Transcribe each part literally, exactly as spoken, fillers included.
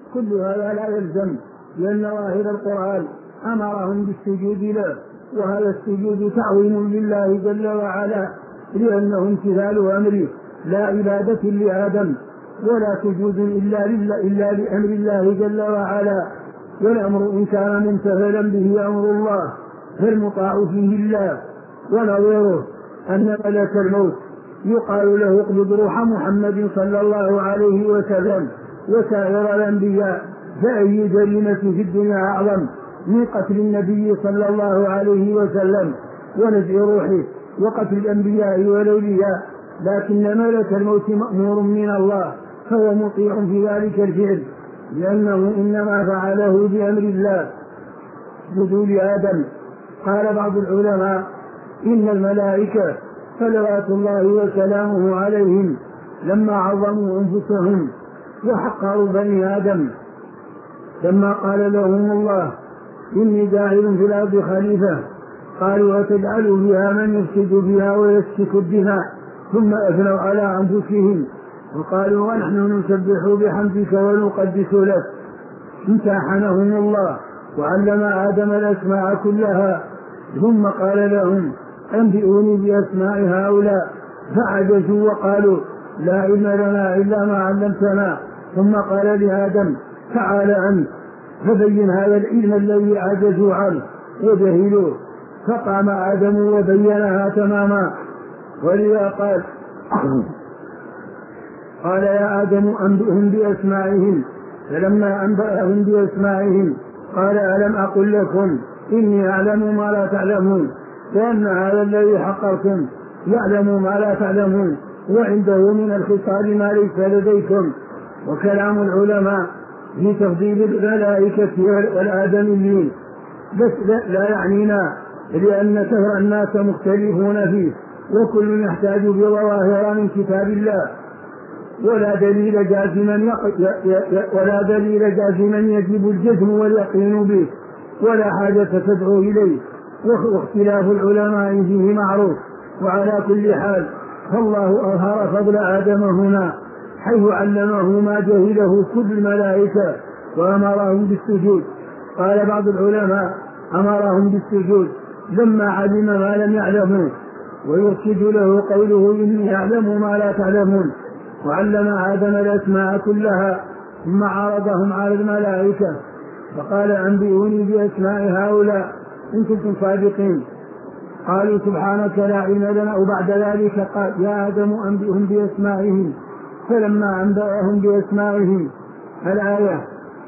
كل هذا لا يلزم، لأن ظاهر القرآن أمرهم بالسجود له، وهذا السجود تعظيم لله جل وعلا، لأنه امتثال أمره لا عبادة لآدم، ولا سجود إلا, إلا لأمر الله جل وعلا. والأمر إن كان ممتثلا به أمر الله فالمطاع فيه الله. ونظيره أن ملك الموت يقال له اقبض روح محمد صلى الله عليه وسلم وسائر الأنبياء، فأي جريمة في الدنيا أعظم من قتل النبي صلى الله عليه وسلم ونزع روحه وقتل الأنبياء والأولياء؟ لكن ملك الموت مأمور من الله فهو مطيع في ذلك الفعل، لأنه إنما فعله بأمر الله بدون آدم. قال بعض العلماء إن الملائكة صلوات الله وسلامه عليهم لما عظموا أنفسهم وحقروا بني آدم، لما قال لهم الله إني جاعل في الأرض خليفة، قالوا أتجعل فيها من يفسد بها ويسفك الدماء، ثم أثنوا على أنفسهم وقالوا ونحن نسبح بحمدك ونقدس لك. امتحنهم الله وعلم آدم الأسماء كلها، ثم قال لهم أنبئوني بأسماء هؤلاء، فعجزوا وقالوا لا علم لنا إلا ما علمتنا. ثم قال لآدم تعال أنت فبين هذا العلم الذي عجزوا عنه وجهلوه، فقام آدم وبينها تماما. ولذا قال قال يا آدم أنبئهم بأسمائهم، فلما أنبأهم بأسمائهم قال ألم أقل لكم إني أعلم ما لا تعلمون، لأن هذا الذي حقرتم يعلم ما لا تعلمون وعنده من الخصال ما ليس لديكم. وكلام العلماء في تفضيل الملائكة والآدميين بس لا يعنينا، لأن كثر الناس مختلفون فيه وكل يحتاج بظواهر من كتاب الله، ولا دليل جازما ولا دليل جازما يجب الجزم واليقين به، ولا حاجة تدعو إليه، واختلاف العلماء فيه معروف. وعلى كل حال فالله أظهر فضل آدم هنا حيث علمه ما جهله كل الملائكة وأمرهم بالسجود. قال بعض العلماء أمرهم بالسجود لما علم ما لم يعلموا، ويرشد له قوله إني أعلم ما لا تعلمون. وعلم آدم الأسماء كلها ثم عرضهم على الملائكة فقال أنبئوني بأسماء هؤلاء إن كنتم صادقين. قالوا سبحانك لا علم لنا. وبعد ذلك قال يا آدم أنبئهم بأسمائهم، فلما أنبأهم بأسمائهم الآية.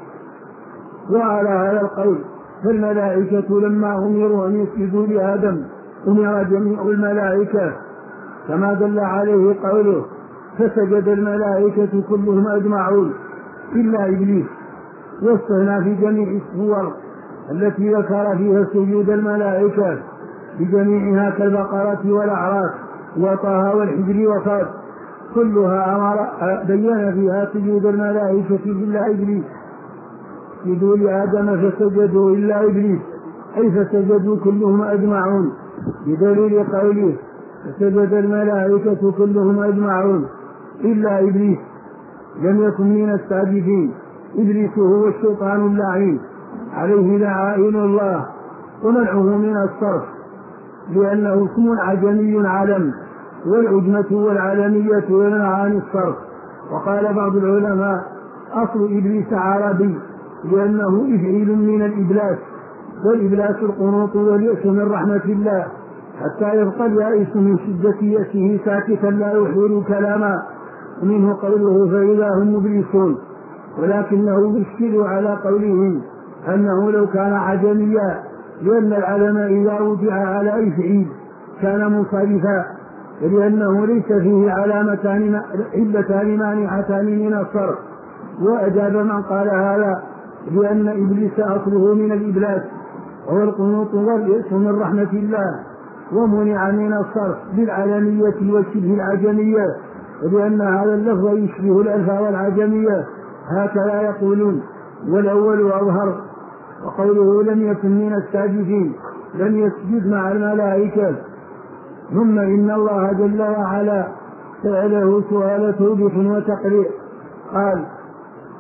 وعلى هذا القول فالملائكة لما أمروا أن يسجدوا لآدم أمر جميع الملائكة كما دل عليه قوله فسجد الملائكة كلهم أجمعون إلا إبليس. واستثنى في جميع السور التي ذكر فيها سجود الملائكة بجميعها كالبقرة والأعراف وطه والحجر وصاد كلها أمر بين فيها سجود الملائكة إلا إبليس. سجدوا لآدم فسجدوا إلا إبليس أي فسجدوا كلهم أجمعون، بدليل قوله فسجد الملائكة كلهم أجمعون إلا إبليس لم يكن من الساجدين. إبليس هو الشيطان اللعين عليه لعائن الله ومنعه من الصرف، لأنه اسم عجمي علم، والعجمة والعلمية يمنع عن الصرف. وقال بعض العلماء أصل إبليس عربي لأنه إفعيل من الإبلاس، والإبلاس القنوط واليأس من رحمة الله، حتى يبقى اليائس من شدة يأسه ساكتا لا يحول كلاما. ومنه قوله فإذا هم مبلسون، ولكنه يشكل على قولهم أنه لو كان عجميا، لأن العلم إذا وضع على إفعيل كان منصرفا، لأنه ليس فيه علامتان علتان مانعتان من الصرف. وأجاب من قال هذا لأن إبليس أصله من الإبلاس وهو القنوط واليأس من رحمة الله، ومنع من الصرف بالعلمية والشبه العجمية، ولأن هذا اللفظ يشبه الألفاظ العجمية هكذا يقولون، والأول أظهر. وقوله لم يكن من الساجدين لم يسجد مع الملائكة. ثم إن الله جل وعلا سأله سؤال توبيخ وتقريع قال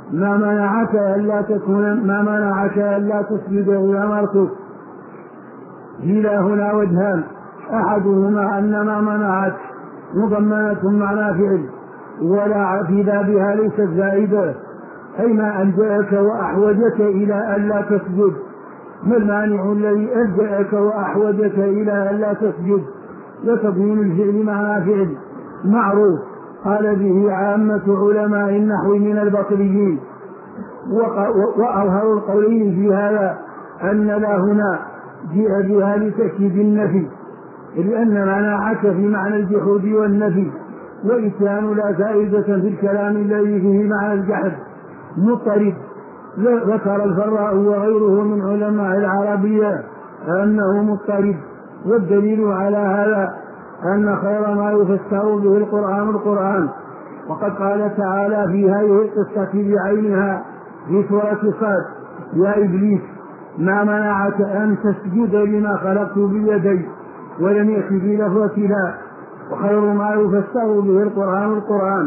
ما منعك ألا تكون ما منعك ألا تسجد إذ أمرتك. إلى هنا وجهان، أحدهما أن ما منعك مضمنة معنى فعل ولا في بابها ليست زائدة، أي ما ألجأك وأحوجك إلى ألا تسجد. ما المانع الذي ألجأك وأحوجك إلى ألا تسجد؟ وتضمين الفعل معنى فعل معروف قال به عامة علماء النحو من البصريين، وأظهر القولين في هذا أن لا هنا جاء بها لتأكيد النفي، لأن منعك في معنى الجحود والنفي، وإتيان لا فائدة في الكلام الذي فيه معنى الجحد مضطرب. ذكر الفراء وغيره من علماء العربية أنه مضطرب، والدليل على هذا أن خير ما يفسر به القرآن القرآن. وقد قال تعالى في هذه القصة بعينها في سورة صاد: يا إبليس ما منعك أن تسجد لما خلقت بيدي، ولم يأتي بلفظة لا. وخير ما يفسر به القرآن القرآن،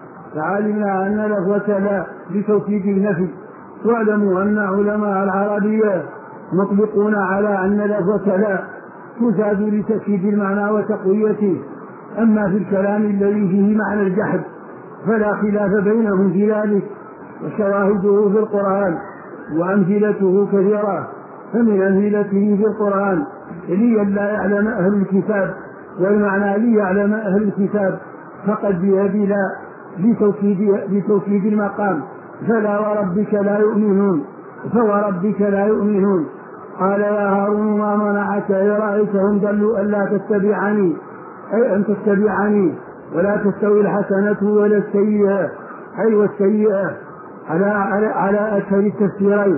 فعلمنا أن لفظة لا لتوكيد النفي. واعلموا أن علماء العربية مطلقون على أن لفظة لا تزاد لتأكيد المعنى وتقويته. أما في الكلام الذي فيه معنى الجحد فلا خلاف بينهم في ذلك، وشواهده في القرآن وأمثلته كثيرة. فمن أمثلته في القرآن لئلا يعلم أهل الكتاب، والمعنى ليعلم أهل الكتاب فقد بيد لا لتوكيد, لتوكيد المقام. فلا وربك لا يؤمنون فوربك لا يؤمنون. قال يا هارون ما منعك إذ رأيتهم ضلوا ألا تتبعني، أي أن تتبعني ولا تستوي الحسنة ولا السيئة، أي والسيئة على, على, على أكثر التفسيرين.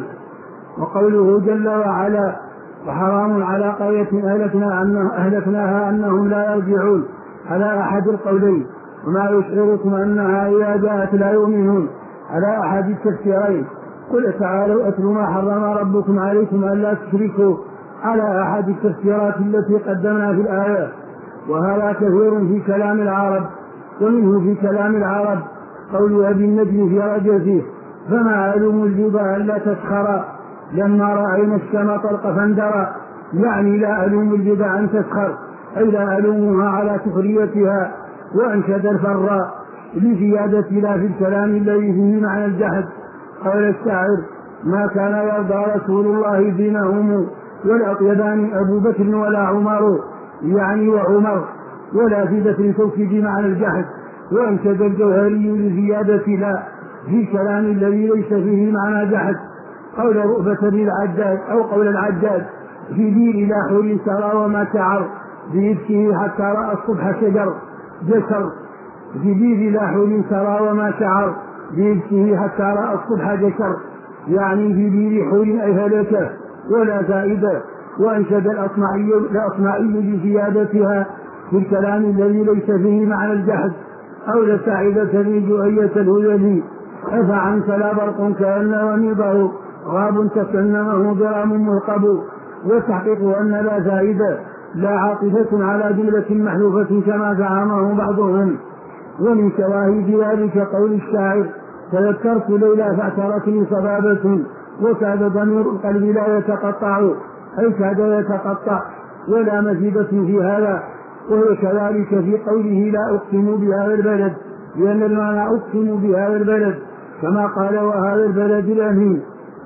وقوله جل وعلا: وحرام على قرية أهلكنا أنه أهلكناها أنهم لا يرجعون، على أحد القولين. وما يشعركم أنها إذا جاءت لا يؤمنون، على أحد التفسيرين. قل تعالوا أتلوا ما حرم ربكم عليكم ألا تشركوا، على أحد التفسيرات التي قدمنا في الآية. وهذا كثير في كلام العرب، ومنه في كلام العرب قول أبي النجم في رجزه: فما ألوم الجبال ألا تسخر لما رأينا الشمس طلق فاندرى. يعني لا ألوم الجبال أن تسخر، أي لا ألومها على سخريتها. وأنشد الفراء لزيادة لا في الكلام الذي فيه معنى الجحد. قال الشاعر: ما كان يرضى رسول الله دينهم والأطيبان أبو بكر ولا عمر، يعني وعمر، ولا في بكر توكيد معنى الجحد. وأنشد الجوهري لزيادة لا في الكلام الذي ليس فيه معنى جحد قول رؤبة بن العجاج أو قول العجاج: في دين لا حول سرى وما شعر بيبكيه حتى رأى الصبح شجر جسر. في دين لا حول سرى وما شعر بيبكيه حتى رأى الصبح جسر، يعني في دين حول أي هلكة ولا زائدة. وأنشد الأصمعي الأصمعي بزيادتها في الكلام الذي ليس فيه معنى الجحد قول سعيدة بن جؤية الهذلي: أفعنك لا برق كأن وميضه غاب تكنمه ضرام ملقب. والتحقيق أن لا زائدة لا عاطفة على جملة محذوفة كما زعمه بعضهم. ومن شواهد ذلك قول الشاعر: تذكرت ليلى فاعترتني صبابة وكاد ضمير القلب لا يتقطع، أي كاد يتقطع. ولا مزيدة في هذا. وهو كذلك في قوله: لا أقسم بهذا البلد، لأن المعنى أقسم بهذا البلد كما قال: وهذا البلد الأمين،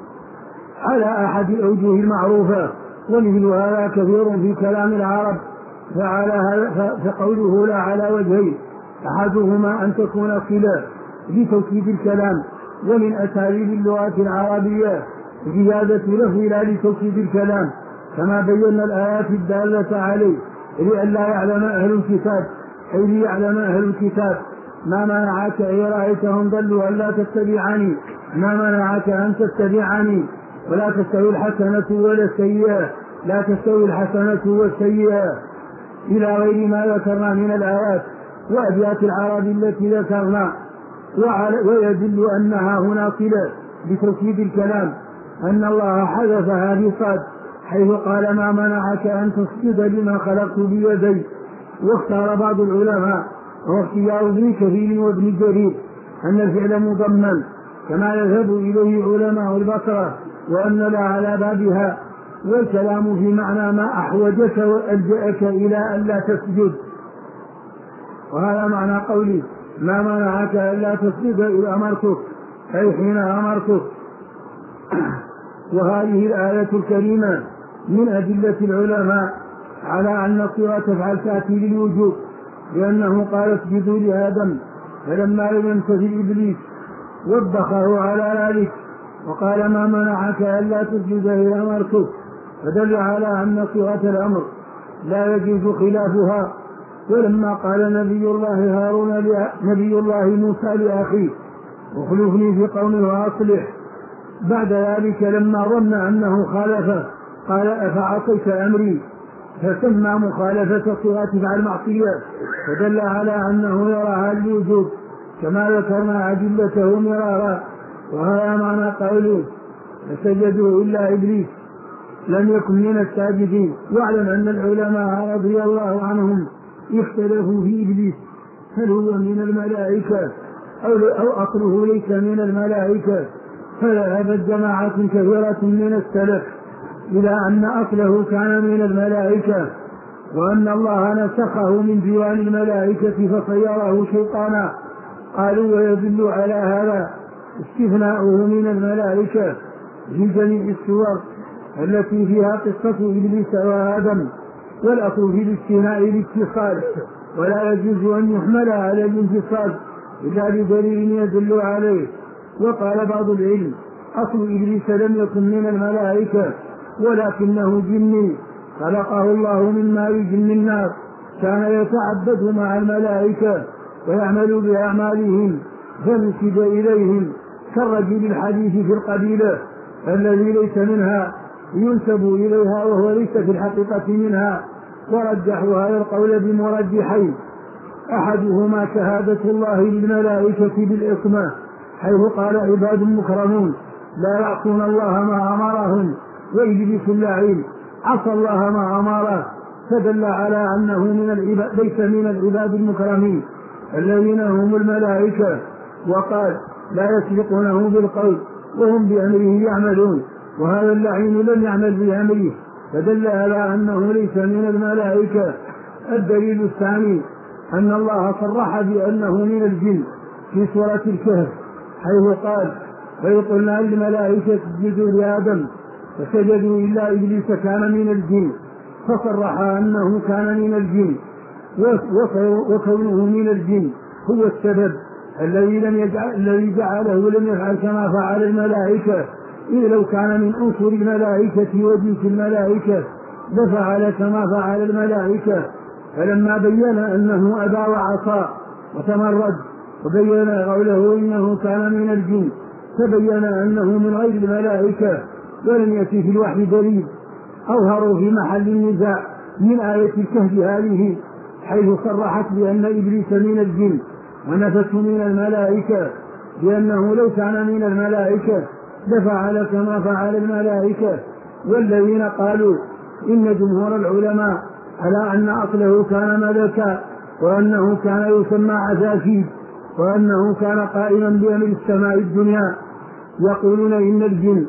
على أحد الأوجه المعروفة. ومثل هذا كثير في كلام العرب. فقوله لا على وجهين: أحدهما أن تكون صلة لتوكيد الكلام، ومن أساليب اللغة العربية زيادة لفظ لا لتوكيد الكلام كما بينا الآيات الدالة عليه، لئلا يعلم أهل الكتاب، أي ليعلم أهل الكتاب ما منعك إذ رأيتهم ضلوا ألا تتبعني، ما منعك أن تتبعني ولا تستوي الحسنة ولا السيئة، لا تستوي الحسنة والسيئة، إلى غير ما ذكرنا من الآيات وأبيات العرب التي ذكرنا. ويدل أنها هنا صلة بتوكيد الكلام أن الله حذفها في صاد حيث قال: ما منعك أن تسجد لما خلقت بيدي. واختار بعض العلماء واختيار ابن كثير وابن جرير أن الفعل مضمن كما يذهب إليه علماء البصرة وأن لا على بابها. والكلام في معنى ما أحوجك وألجأك إلى أن لا تسجد، وهذا معنى قولي ما منعك ألا تسجد إذ أمرتك، أي حين أمرتك. وهذه الآية الكريمة من أدلة العلماء على أن الصيغة تفعل تأتي للوجوب، لأنه قال اسجدوا لآدم، فلما لم يمتثل إبليس وبخه على ذلك وقال ما منعك ألا تسجد إذ أمرتك، فدل على أن صيغة الأمر لا يجوز خلافها. ولما قال نبي الله هارون نبي الله موسى لأخيه اخلفني في قومي وأصلح، بعد ذلك لما ظن أنه خالفه قال أفعصيت أمري، فسمى مخالفة صيغة فعل معصية، فدل على أنه يراها الوجوب كما ذكرنا أدلته مرارا. وهذا معنى قوله فسجدوا إلا إبليس لم يكن من الساجدين. واعلم أن العلماء رضي الله عنهم اختلفوا في إبليس هل هو من الملائكة أو, أو أصله ليس من الملائكة، فذهبت جماعة كثيرة من السلف إلى أن أصله كان من الملائكة، وأن الله نسخه من ديوان الملائكة فصيره شيطانا. قالوا ويدل على هذا استثناؤه من الملائكة في جميع السور التي فيها قصة إبليس وآدم، والأصل في الاستثناء الاتصال، ولا يجوز أن يحمل على الانفصال إلا بدليل يدل عليه. وقال بعض العلم أصل إبليس لم يكن من الملائكة ولكنه جني خلقه الله من ماء جن النار، كان يتعبد مع الملائكة ويعمل بأعمالهم فنسب إليهم كالرجل الحديث في القبيلة الذي ليس منها ينسب إليها وهو ليس في الحقيقة منها. ورجحوا هذا القول بمرجحين، أحدهما شهادة الله للملائكة بالإسماء حيث قال عباد مكرمون لا يعصون الله ما أمرهم، وإبليس اللعين عصى الله ما أمره، فدل على أنه من العباد ليس من العباد المكرمين الذين هم الملائكة. وقال لا يسبقونه بالقول وهم بأمره يعملون، وهذا اللعين لم يعمل بأمره، فدل على أنه ليس من الملائكة. الدليل الثاني أن الله صرح بأنه من الجن في سورة الكهف حيث قال وإذ قلنا للملائكة اسجدوا لآدم فسجدوا إلا إبليس كان من الجن، فصرح أنه كان من الجن، وكونه من الجن هو السبب الذي لم يجعل الذي جعله لم يفعل كما فعل الملائكة، إذ لو كان من أنصر الملائكة وجنس الملائكة لفعل كما فعل الملائكة. فلما بين أنه أبى وعصى وتمرد وبين قوله إنه كان من الجن تبين أنه من غير الملائكة، ولم يأتي في الوحي دليل أظهروا في محل النزاع من آية الكهف هذه حيث صرحت بأن إبليس من الجن ونفته من الملائكة، لأنه لو كان من الملائكة لفعل كما فعل الملائكة. والذين قالوا إن جمهور العلماء على أن أصله كان ملكا وأنه كان يسمى عزازيل وأنه كان قائما بأمر السماء الدنيا، يقولون إن الجن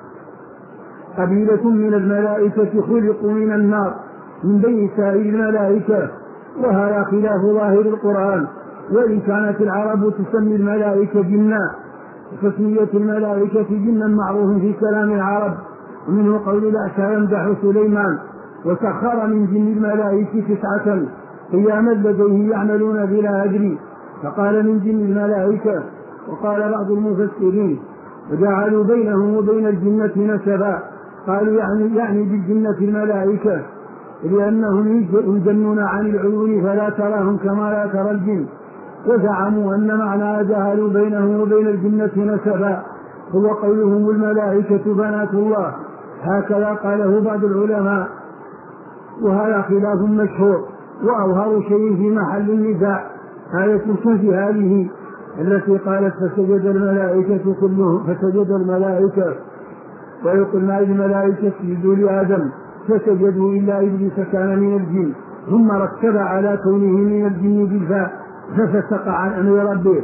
قبيلة من الملائكة خلقوا من النار من بين سائر الملائكة، وهذا خلاف ظاهر القرآن. وإن كانت العرب تسمي الملائكة جنا، تسمية الملائكة جنا معروف في كلام العرب، ومنه قول الأعشى يمدح سليمان وسخر من جن الملائكة تسعة قياما لديه يعملون بلا أجر، فقال من جن الملائكة. وقال بعض المفسرين وجعلوا بينه وبين الجنة نسبا، قالوا يعني, يعني بالجنة الملائكة لأنهم يجنون عن العيون فلا تراهم كما لا ترى الجن، وزعموا أن معنى جعلوا بينه وبين الجنة نسبا هو قولهم الملائكة بنات الله، هكذا قاله بعض العلماء، وهذا خلاف مشهور وأظهر شيء في محل النزاع آية الكهف هذه التي قالت فسجد الملائكة كلهم فسجد الملائكة ويقول ما الملائكة اسجدوا لآدم فسجدوا إلا إبليس كان من الجن، ثم رتب على كونه من الجن بالفاء ففسق عن أمر ربه،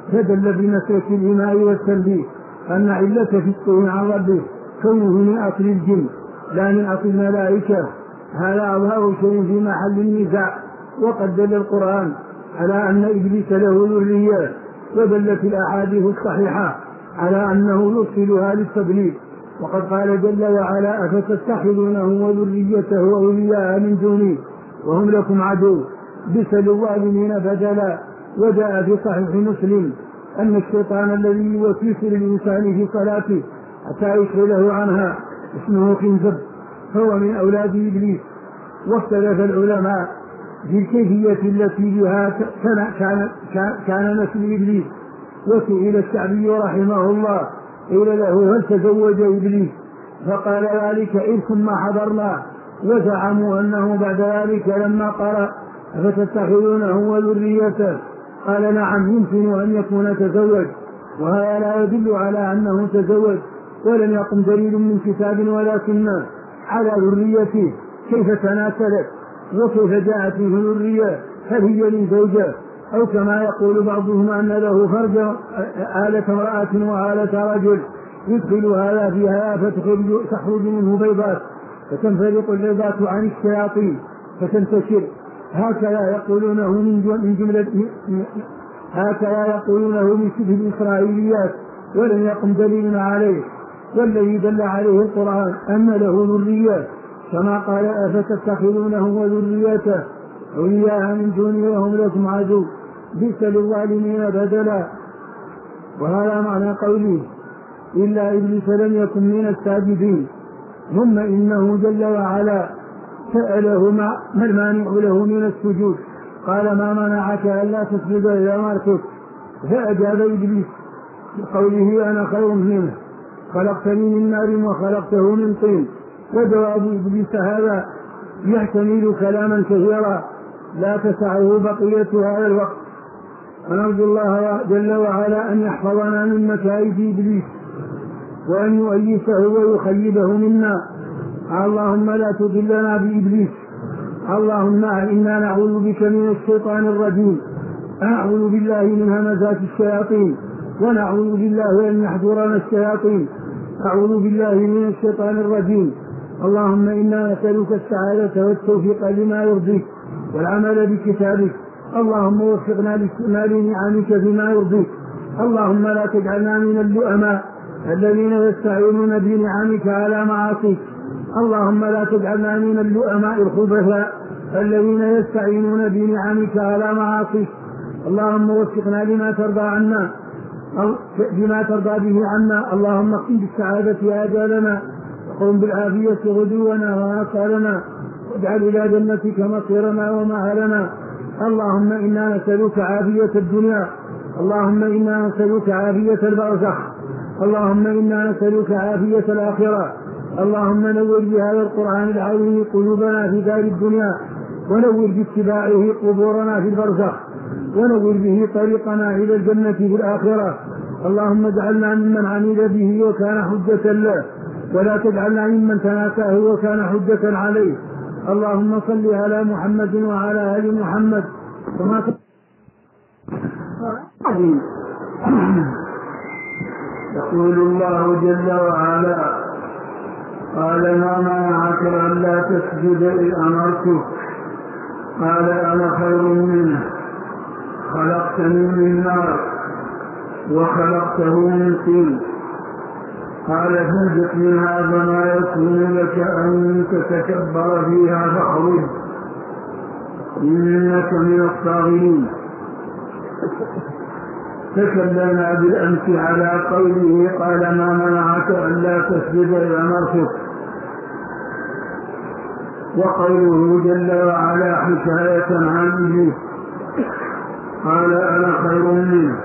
فدل بمسلك الإيماء والتنبيه أن علة فسقه عن ربه كونه من أصل الجن لا من أصل الملائكة. هذا أظهر شيء في محل النزاع. وقد دل القرآن على أن إبليس له ذرية، ودلت الأحاديث الصحيحة على أنه يرسلها للتبليغ. وقد قال جل وعلا أفتتخذونه وذريته أولياء من دوني وهم لكم عدو بئس للظالمين بدلا. وجاء في صحيح مسلم أن الشيطان الذي يوسوس للإنسان في صلاته حتى يشغله عنها اسمه خنزب هو من أولاد إبليس. واختلف العلماء في الكيفية التي بها كان, كان, كان نسل إبليس. وسئل الشعبي رحمه الله قيل له هل تزوج إبليس؟ فقال ذلك إرث ما حضرنا. وزعموا أنه بعد ذلك لما قرأ فتتخذونه وذريته قال نعم يمكن أن يكون تزوج، وهذا لا يدل على أنه تزوج، ولم يقم دليل من كتاب ولا سنة على ذريته كيف تناسلت وكيف جاءت فيه ذرية، هل هي من زوجة أو كما يقول بعضهم أن له فرج آلة امرأة وآلة رجل يدخل هذا في هذا فتخرج منه بيضات فتنفرق البيضات عن الشياطين فتنتشر. هكذا يقولونه من جملة هكذا يقولونه من شبه الإسرائيليات ولم يقم دليل عليه. والذي دل عليه القرآن أن له ذرية كما قال أفتتخذونه وذريته أولياء من دوني وهم لكم عدو بئس للظالمين بدلا. وهذا معنى قوله إلا إبليس لم يكن من الساجدين. ثم إنه جل وعلا سأله ما المانع له من السجود قال ما منعك ألا تسجد إذا أمرتك؟ فأجاب إبليس بقوله أنا خير منه خلقتني من نار وخلقته من طين. وجواب إبليس هذا يحتمل كلاما كثيرا لا تسعه بقية هذا الوقت. ونرجو الله جل وعلا أن يحفظنا من مكائد إبليس وأن يؤيسه ويخيبه منا. اللهم لا تضلنا بإبليس. اللهم إنا نعوذ بك من الشيطان الرجيم، أعوذ بالله من همزات الشياطين، ونعوذ بالله أن يحضرنا الشياطين، أعوذ بالله من الشيطان الرجيم. اللهم إنا نسألك السعادة والتوفيق لما يرضيك والعمل بكتابك. اللهم وفقنا لاستعمال نعمك فيما يرضيك. اللهم لا تجعلنا من اللؤماء الذين يستعينون بنعمك على معاصيك. اللهم لا تجعلنا من اللؤماء الخبثاء الذين يستعينون بنعمك على معاصيك. اللهم وفقنا لما ترضى عنا بما ترضى به عنا. اللهم اقم بالسعادة آجالنا وقم بالعافية غدونا وآصالنا واجعل إلى جنتك مصيرنا ومآلنا. اللهم إنا نسألك عافية الدنيا. اللهم إنا نسألك عافية البرزخ. اللهم إنا نسألك عافية الآخرة. اللهم نور بهذا القرآن العظيم قلوبنا في دار الدنيا، ونور باتباعه قبورنا في البرزخ، ونور به طريقنا إلى الجنة في الآخرة. اللهم اجعلنا ممن عمل به وكان حجة له، ولا تجعلنا ممن تناساه وكان حجة عليه. اللهم صل على محمد وعلى آل محمد كما يقول الله جل وعلا قال ما منعك ألا تسجد إذ أمرتك؟ قال أنا خير منه خلقتني من نار وخلقته من طين. قال فانزق منها فما يكون لك أن تتكبر فيها فاخرج إنك من الصاغرين. تكلمنا بالأمس على قوله قال ما منعك ألا تسجد إذ أمرتك، وقوله جل وعلا حكاية عن إبليس قال أنا خير منه،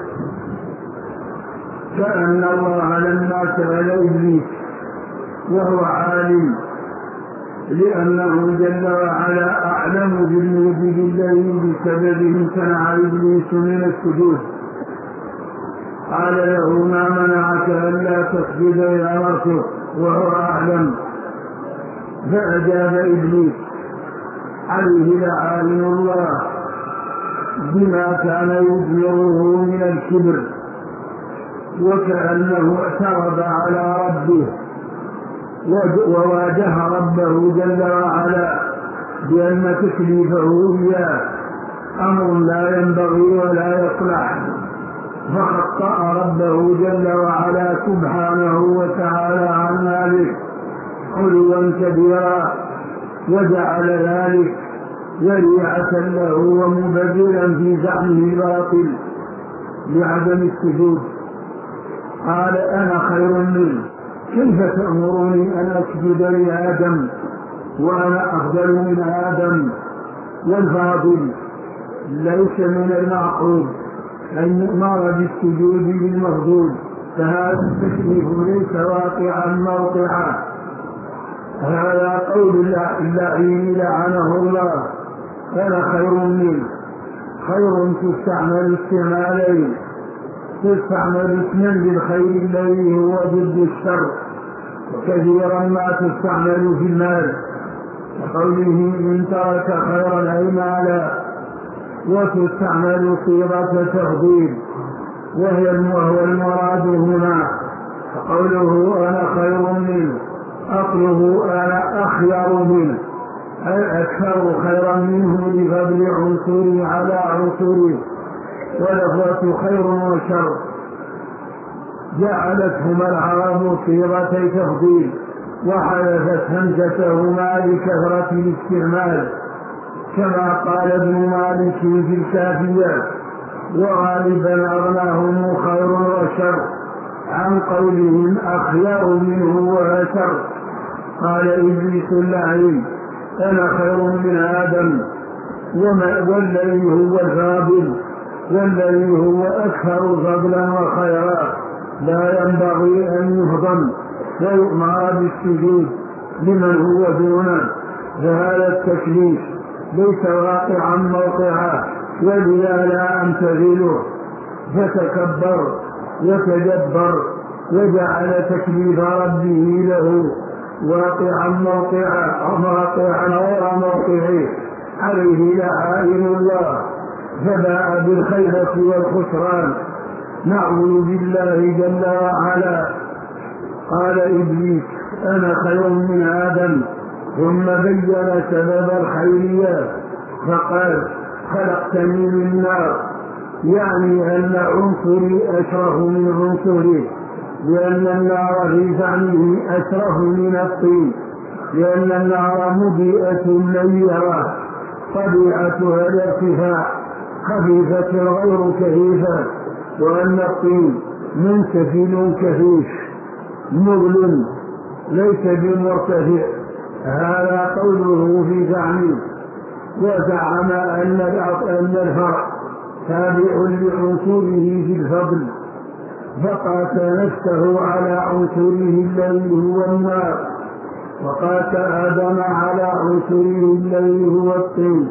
كأن الله لما سأل إبليس وهو عالم لأنه جل وعلا أعلم بالموجب الذي بسببه امتنع إبليس من السجود، قال له ما منعك ألا تسجد إذ أمرتك وهو أعلم. فأجاب إبليس عليه لعالم الله بما كان يضمره من الكبر، وكأنه اعترض على ربه وواجه ربه جل وعلا بأن تكليفه إياه أمر لا ينبغي ولا يصلح، فخطأ ربه جل وعلا سبحانه وتعالى عن ذلك علوا كبيرا، وجعل ذلك ذريعة له ومبررا في زعمه الباطل بعدم السجود. قال أنا خير منه، كيف تأمرني أن أسجد لآدم وأنا أفضل من آدم؟ والفاضل ليس من المعقول أن يؤمر بالسجود للمفضول، فهذا التكليف ليس واقعا موقعا. هذا قول اللعين لعنه الله، أنا خير منه. خير تستعمل استعمالين، تستعمل اسما للخير الذي هو ضد الشر، وكثيرا ما تستعمل في المال وقوله إن ترك خيرا أي مالا، وتستعمل صيغة تفضيل وهو المراد هنا. فقوله أنا خير منه أصله أنا أخير منه، أي أكثر خيرا منه لفضل عنصري على عنصري، ولفظة خير وشر جعلتهما العرب صيغتي تفضيل، وحذفت همزتهما لكثرة الاستعمال، كما قال ابن مالك في الكافية وغالبا أغناهم خير وشر عن قولهم أخير منه وأشر. قال إبليس اللعين أنا خير من آدم، والذي هو الفاضل والذي هو أكثر فضلا وخيرا لا ينبغي أن يهضم ويؤمر بالسجود لمن هو دونه، فهذا التكليف ليس واقعا موقعا، ولذا لا أمتثله. فتكبر وتجبر وجعل تكليف ربه له واقعا موقعا أو واقعا غير موقعه، عليه لعائن الله، فباء بالخيبة والخسران. نعوذ بالله جل وعلا. قال إبليس أنا خير من آدم، ثم بين سبب الخيرية فقال خلقتني من نار، يعني أن عنصري أشرف من عنصره، لأن النار في زعمه أشرف من الطين، لأن النار مضيئة نيرة طبيعتها الارتفاع خفيفة غير كثيفة، وأن الطين منسفل كثيف مظلم ليس بمرتفع. هذا قوله في زعمه. وزعم أن الفرع تابع لعنصره في الفضل، فقاس نفسه على عنصره الذي هو النار، وقاس آدم على عنصره الذي هو الطين،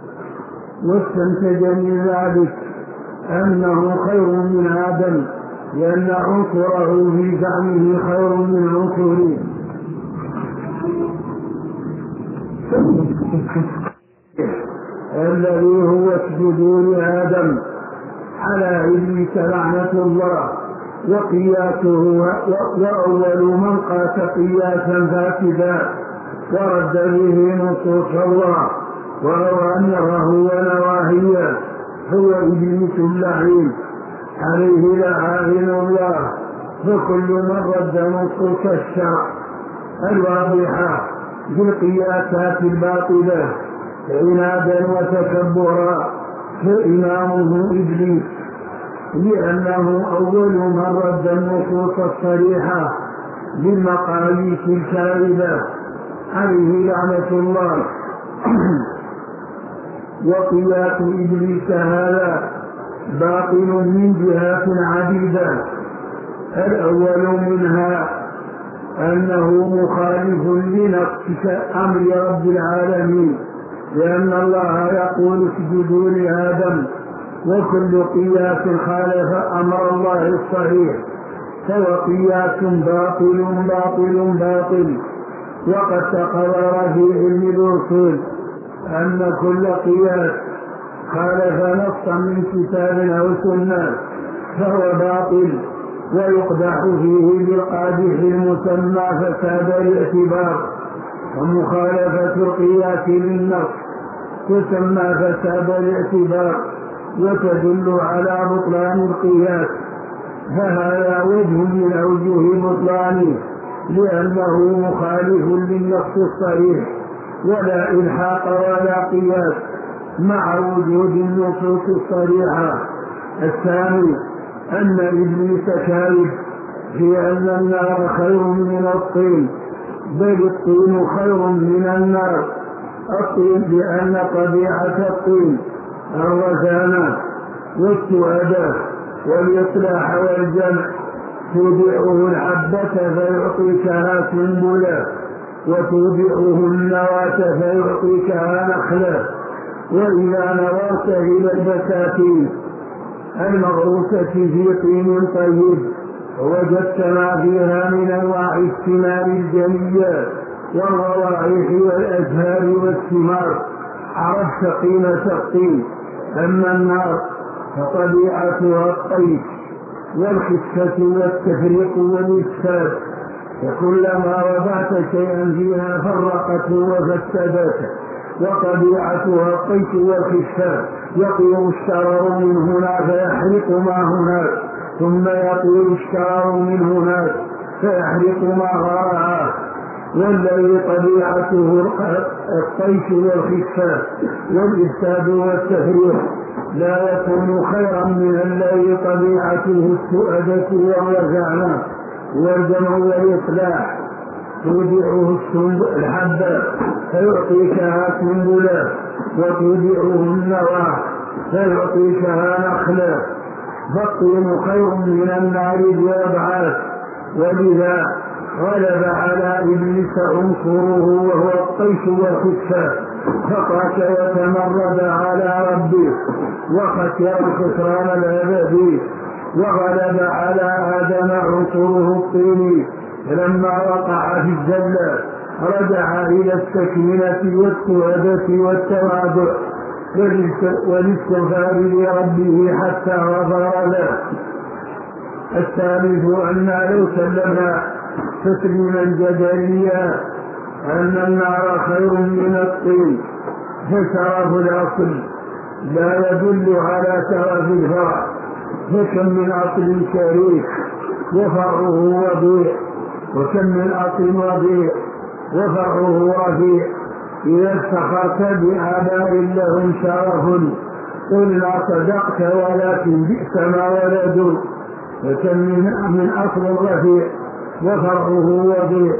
واستنتج من ذلك أنه خير من آدم، لأن عنصره في زعمه خير من عنصره. الذي هو اسجدوا لآدم على إبليس لعنة الله، وقياسه وأول من قاس قياسا فاسدا ورد به نصوص الله وهو أمره ونواهيه هو إبليس اللعين، عليه لعائن الله. فكل من رد نصوص الشرع الواضحة بالقياسات الباطلة عنادا وتكبرا فإمامه إبليس، لأنه أول من رد النصوص الصريحة بالمقاييس الكاذبة، عليه لعنة الله. وقياس إبليس هذا باطل من جهات عديدة. الأول منها أنه مخالف لنقص أمر رب العالمين، لأن الله يقول اسجدوا لآدم، وكل قياس خالف أمر الله الصحيح فهو قياس باطل باطل باطل. وقد تقرر في علم الأصول أن كل قياس خالف نصا من كتاب أو سنة فهو باطل، ويقدح فيه بالقادح المسمى فساد الاعتبار. ومخالفة القياس للنص تسمى فساد الاعتبار وتدل على بطلان القياس، فهذا وجه من أوجه بطلانه لأنه مخالف للنص الصريح، ولا إلحاق ولا قياس مع وجود النصوص الصريحة. الثاني أن إبليس كاذب في أن النار خير من الطين، بل الطين خير من النار. الطين لأن طبيعة الطين الرزانة والسؤدة والإصلاح والجمع، تودعه الحبة فيعطيكها سنبلة، وتودعه النواة فيعطيكها نخلة. وإذا نظرت إلى البساتين المغروسة في طين طيب وجدت ما فيها من أنواع الثمار الجنية والروائح والأزهار والثمار عرفت قيمة الطين. أما النار فطبيعتها الطيب والخفة والتفريق والإفساد، فكلما وضعت شيئا فيها فرقته وفسدته، وطبيعتها الطيش والخفة. يطير الشرر من هنا فيحرق ما هناك، ثم يطير الشرر من هناك فيحرق ما وراءه. والذي طبيعته الطيش والخفة والإفساد والتفريق لا يكون خيرا من الذي طبيعته السؤدة والرزانة والجمع والإصلاح. تودعه الحبة فيعطيكها سنبلة، وتودعه النواه فيعطيكها نخلة. فالطين خير من النار بأبعاد، ولذا غلب على إبليس عنصره وهو الطيش والخفة، فقاك وتمرد على ربه وخسر الخسران الأبدي. وغلب على آدم عنصره الطيني، فلما وقع في الزلة رجع إلى السكينة والسؤدة والتواضع والاستغفار لربه حتى غفر له. الثالث أن لو سلمنا تسليما جدليا أن النار خير من الطين، فشرف الأصل لا يدل على شرف الفرع، فكم من أصل شريف وفرعه وضيع، وكم من أصل وضيع وفرعه رفيع. إذا افتخرت بآباء لهم شرف قلنا صدقت ولكن بئس ما ولدوا. وكم من أصل رفيع وفرعه وضيع.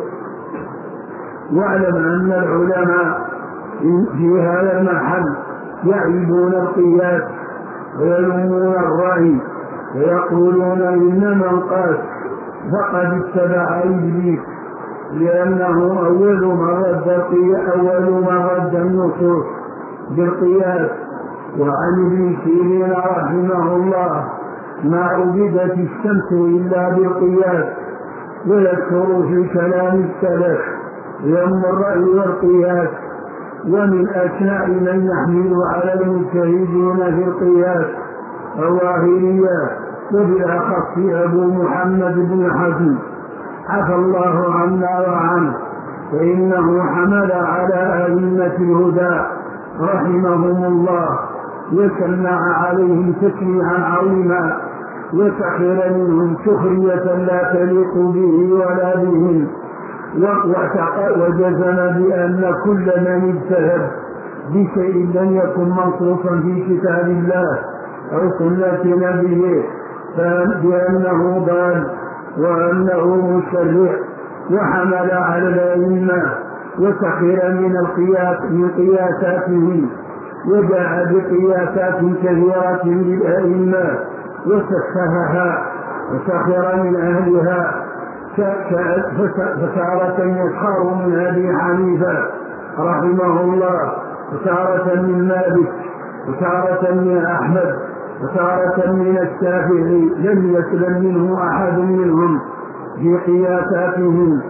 واعلم أن العلماء في هذا المحل يعيبون القياس ويلومون الرأي ويقولون إن من قاس فقد اتبع إبليس، لأنه أول ما رد أول ما رد النصوص بالقياس. وعن ابن سيرين رحمه الله ما عبدت الشمس إلا بالقياس. ويذكر في كلام السلف يوم الرأي والقياس. ومن أشناء من يحمل على المجتهدين في القياس الظاهرية، وبالأخص أبو محمد بن حزم عفى الله عنا وعنه، فإنه حمل على أئمة الهدى رحمهم الله وسمع عليهم تسميعا عظيما، وسخر منهم سخرية لا تليق به ولا بهم، وجزم بأن كل من اجتهد بشيء لم يكن منصوصا في كتاب الله أو سنة نبيه بأنه ضال وأنه مشرع. وحمل على الأئمة وسخر من القياس من قياساتهم، وجاء بقياسات كثيرة للأئمة وسفهها وسخر من أهلها، فتارة يسخر من أبي حنيفة رحمه الله، وتارة من مالك، وتارة من أحمد، وتارة من الشافعي، لم يسلم منه أحد منهم في قياساتهم.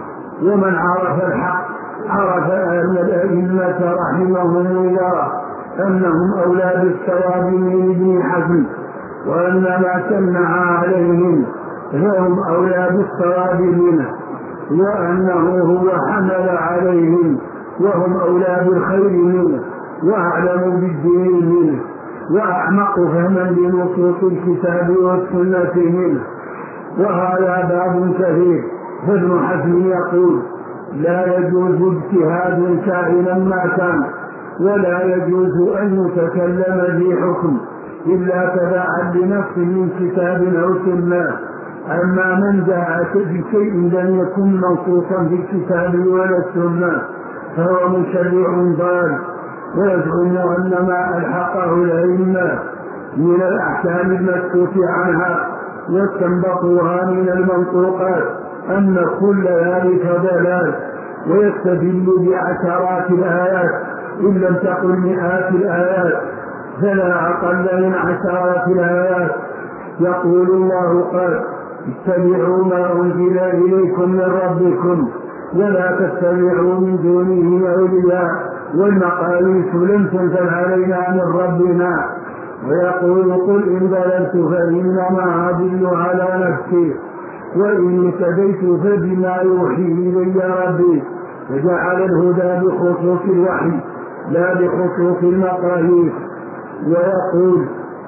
ومن عرف الحق عرف أن الأئمة رحمهم الله أنهم أولاد الثواب من ابن حزم، وأن ما سمع عليهم فهم أولاد الثواب منه، وأنه هو حمل عليهم وهم أولاد الخير منه، وأعلم بالدين منه، وأعمق فهما بنصوص الكتاب والسنة منه. وهذا باب كثير. فابن حزم يقول: لا يجوز اجتهاد كائنا ما كان، ولا يجوز أن يتكلم في حكم إلا تبعا لنص من كتاب أو سنة. أما من جاء بشيء لم يكن منصوصا في الكتاب ولا السنة فهو مشرع ضال، ويزعم أن ما ألحقه الأئمة من الأحكام المسكوت عنها واستنبطوها من المنطوقات أن كل ذلك ضلال، ويستدل بعشرات الآيات إن لم تقل مئات الآيات، فلا أقل من عشرات الآيات. يقول الله: قال: اتبعوا ما أنزل إليكم من ربكم ولا تتبعوا من دونه أولياء والمقاييس لم تنزل علينا من ربنا. ويقول: قل إن ضللت فإنما أضل على نفسي وإن اهتديت فبما يوحي إلي ربي. فجعل الهدى بخصوص الوحي لا بخصوص المقاييس. ويقول: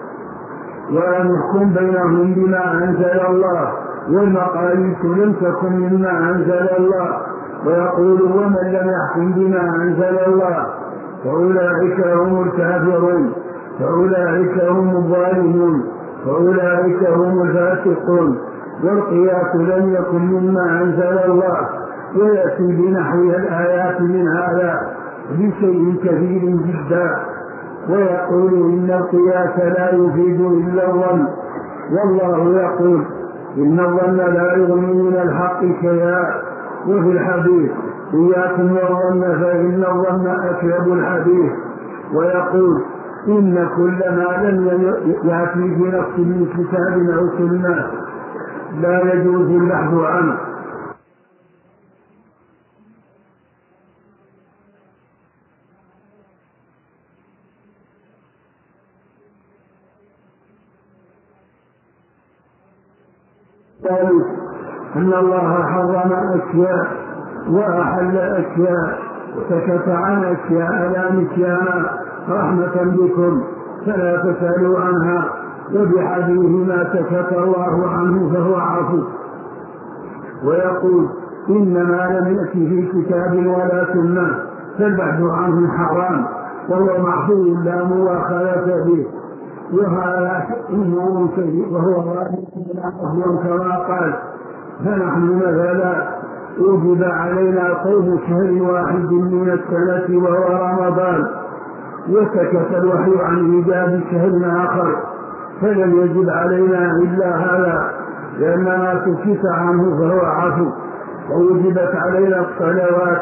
وأن يحكم بينهم بما أنزل الله والمقاييس لم تكن مما أنزل الله. ويقول: ومن لم يحكم بما أنزل الله فأولئك هم الكافرون، فأولئك هم الظالمون، فأولئك هم الفاسقون. والقياس لم يكن مما أنزل الله، ويأتي بنحو الآيات من هذا بشيء كثير جدا. ويقول: إن القياس لا يفيد إلا الظن، والله يقول: إن الظن لا يغني من الحق شيئا. وفي الحديث: إياكم والظن فإن الظن أكذب الحديث. ويقول: إن كل ما لم يأتي بنص من كتاب أو سنة لا يجوز اللحظ عنه. ثالث: أن الله حرم أشياء وأحل أشياء وسكت عن أشياء لا نسيانا رحمة بكم فلا تسألوا عنها، وبحديث ما سكت الله عنه فهو عفو. ويقول: إنما لم يأتي في كتاب ولا سنة فالبحث عنه حرام وهو محفوظ لا مؤاخذة به. وهذا أمور كثير وهو غالب كما قال: فنحن مثلا وجب علينا صوم شهر واحد من السنة وهو رمضان، وسكت الوحي عن إيجاب شهر آخر، فلم يجب علينا إلا هذا، لأن ما سكت عنه فهو عفو. ووجبت علينا الصلوات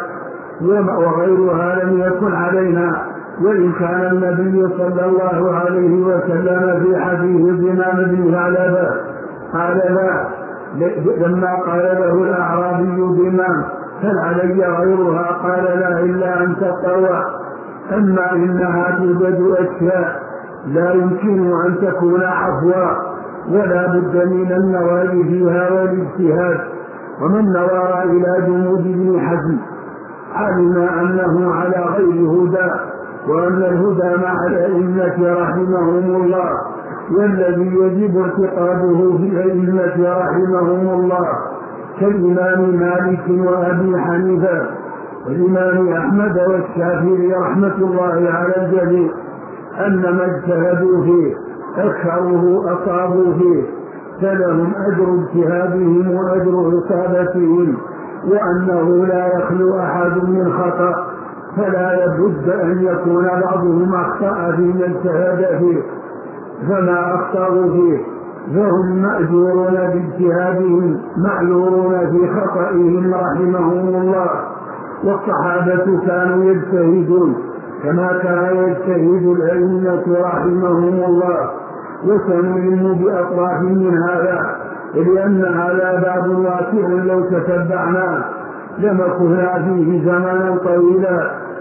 وغيرها لم يكن علينا، وإن كان النبي صلى الله عليه وسلم في حديث الإمام بن ثعلبة قال: لا، لما قال له الأعرابي: بما هل علي غيرها؟ قال: لا، إلا أن تطوع. أما إنها توجد أشياء لا يمكن أن تكون عفوا، ولا بد من النظر فيها والاجتهاد. ومن نظر إلى جمود ابن حزم علم أنه على غير هدى، وأن الهدى مع الأئمة رحمهم الله، والذي يجب اعتقاده في الأئمة رحمهم الله كالإمام مالك وأبي حنيفة والإمام أحمد والشافعي رحمة الله على الجميع، أن ما اجتهدوا فيه أكثره أصابوا فيه، فلهم أجر اجتهادهم وأجر إصابتهم، وأنه لا يخلو أحد من خطأ، فلا يبد أن يكون بعضهم أخطأ فيما اجتهد فيه، فما أخطأوا فيه فهم مأجورون باجتهادهم معذورون في خطئهم رحمهم الله. والصحابة كانوا يجتهدون كما كان يجتهد الأئمة رحمهم الله، وسنلم بأطراف من هذا، لأن هذا باب واسع لو تتبعناه لمكثنا فيه زمنا طويلا،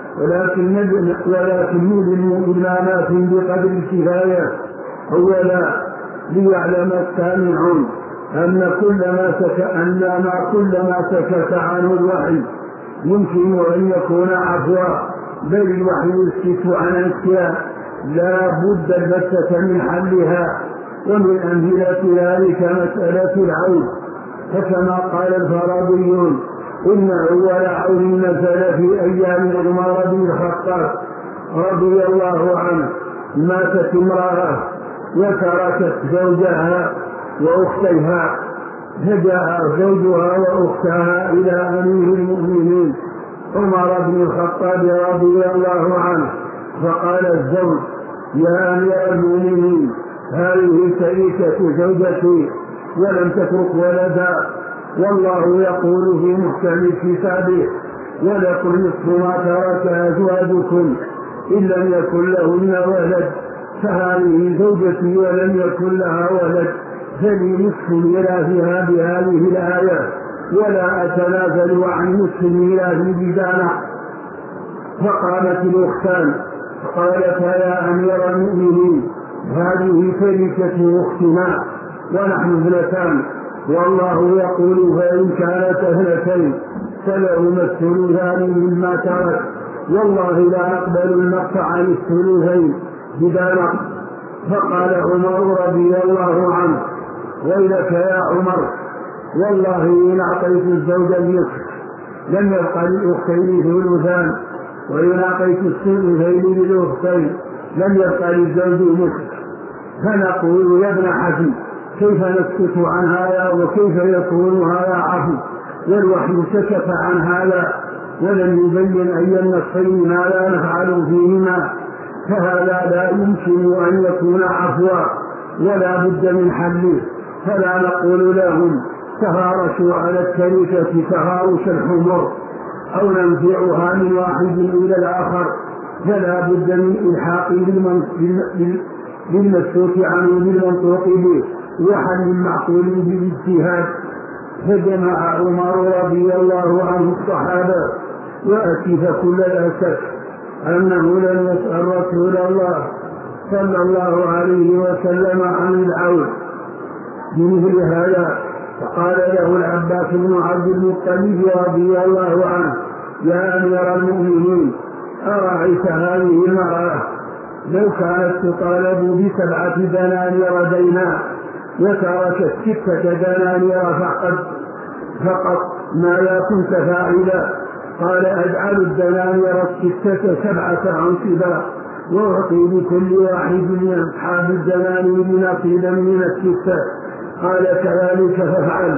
ولكن ولكن بالمؤمنات بقدر الكفاية. أولا ليعلم السامعون أن كل ما سكت أن ما كل ما سكت عنه الوحي يمكن أن يكون عفوا، بل الوحي يسكت عن أشياء لا بد البتة من حلها. ومن أمثلة ذلك مسألة العون، فكما قال الفارابيون إن أول عون نزل في أيام عمر بن الخطاب رضي الله عنه. ماتت امرأة وتركت زوجها وأختيها، فجاء زوجها وأختها إلى أمير المؤمنين عمر بن الخطاب رضي الله عنه، فقال الزوج يا أمير المؤمنين هذه شريكة زوجتي ولم تترك ولدا، والله يقول في محكم كتابه ولكم نصف ما ترك أزواجكم إن لم يكن لهن ولد، فهذه زوجتي ولم يكن لها ولد، فلي نصف ميراثها بهذه الآية ولا أتنازل عن نصف ميراث بذلك. فقامت الأختان فقالتا يا أمير المؤمنين هذه شريكة أختنا ونحن اثنتان، والله يقول فإن كانت اثنتين فلهما الثلثان مما ترك، والله لا نقبل النقص عن الثلثين بذلك. فقال عمر رضي الله عنه ويلك يا عمر، والله إن أعطيت الزوج النصف لم يبقى للأختين ثلثان، وإن أعطيت الثلثين للأختين لم يبقى للزوج نصف. فنقول يا ابن حزم كيف نسكت عن هذا وكيف يكون هذا عفو؟ والوحي سكت عن هذا ولم يبين أي النصفين ماذا نفعل فيهما، فهذا لا يمكن أن يكون عفوا ولا بد من حله. فلا نقول لهم تهارشوا على التركة تهارش الحمر أو ننزعها من واحد إلى الآخر، فلا بد من إلحاق بالمسكوت عنه بالمنطوق به وحل المعقول بالاجتهاد. فجمع عمر رضي الله عنه الصحابة وأسف كل الأسف أنه لم يسأل رسول الله صلى الله عليه وسلم عن العون بمثل هذا. فقال له العباس بن عبد المطلب رضي الله عنه يا أمير المؤمنين أرأيت هذه المرأة لو كانت تطالب بسبعة دنانير دينا وتركت ستة دنانير فقط فقط ماذا كنت فاعلا؟ قال أجعل الدنانير الستة سبعة أنصبا وأعطي لكل واحد من أصحاب الدنانير نصيبا من الستة. قال كذلك فافعل،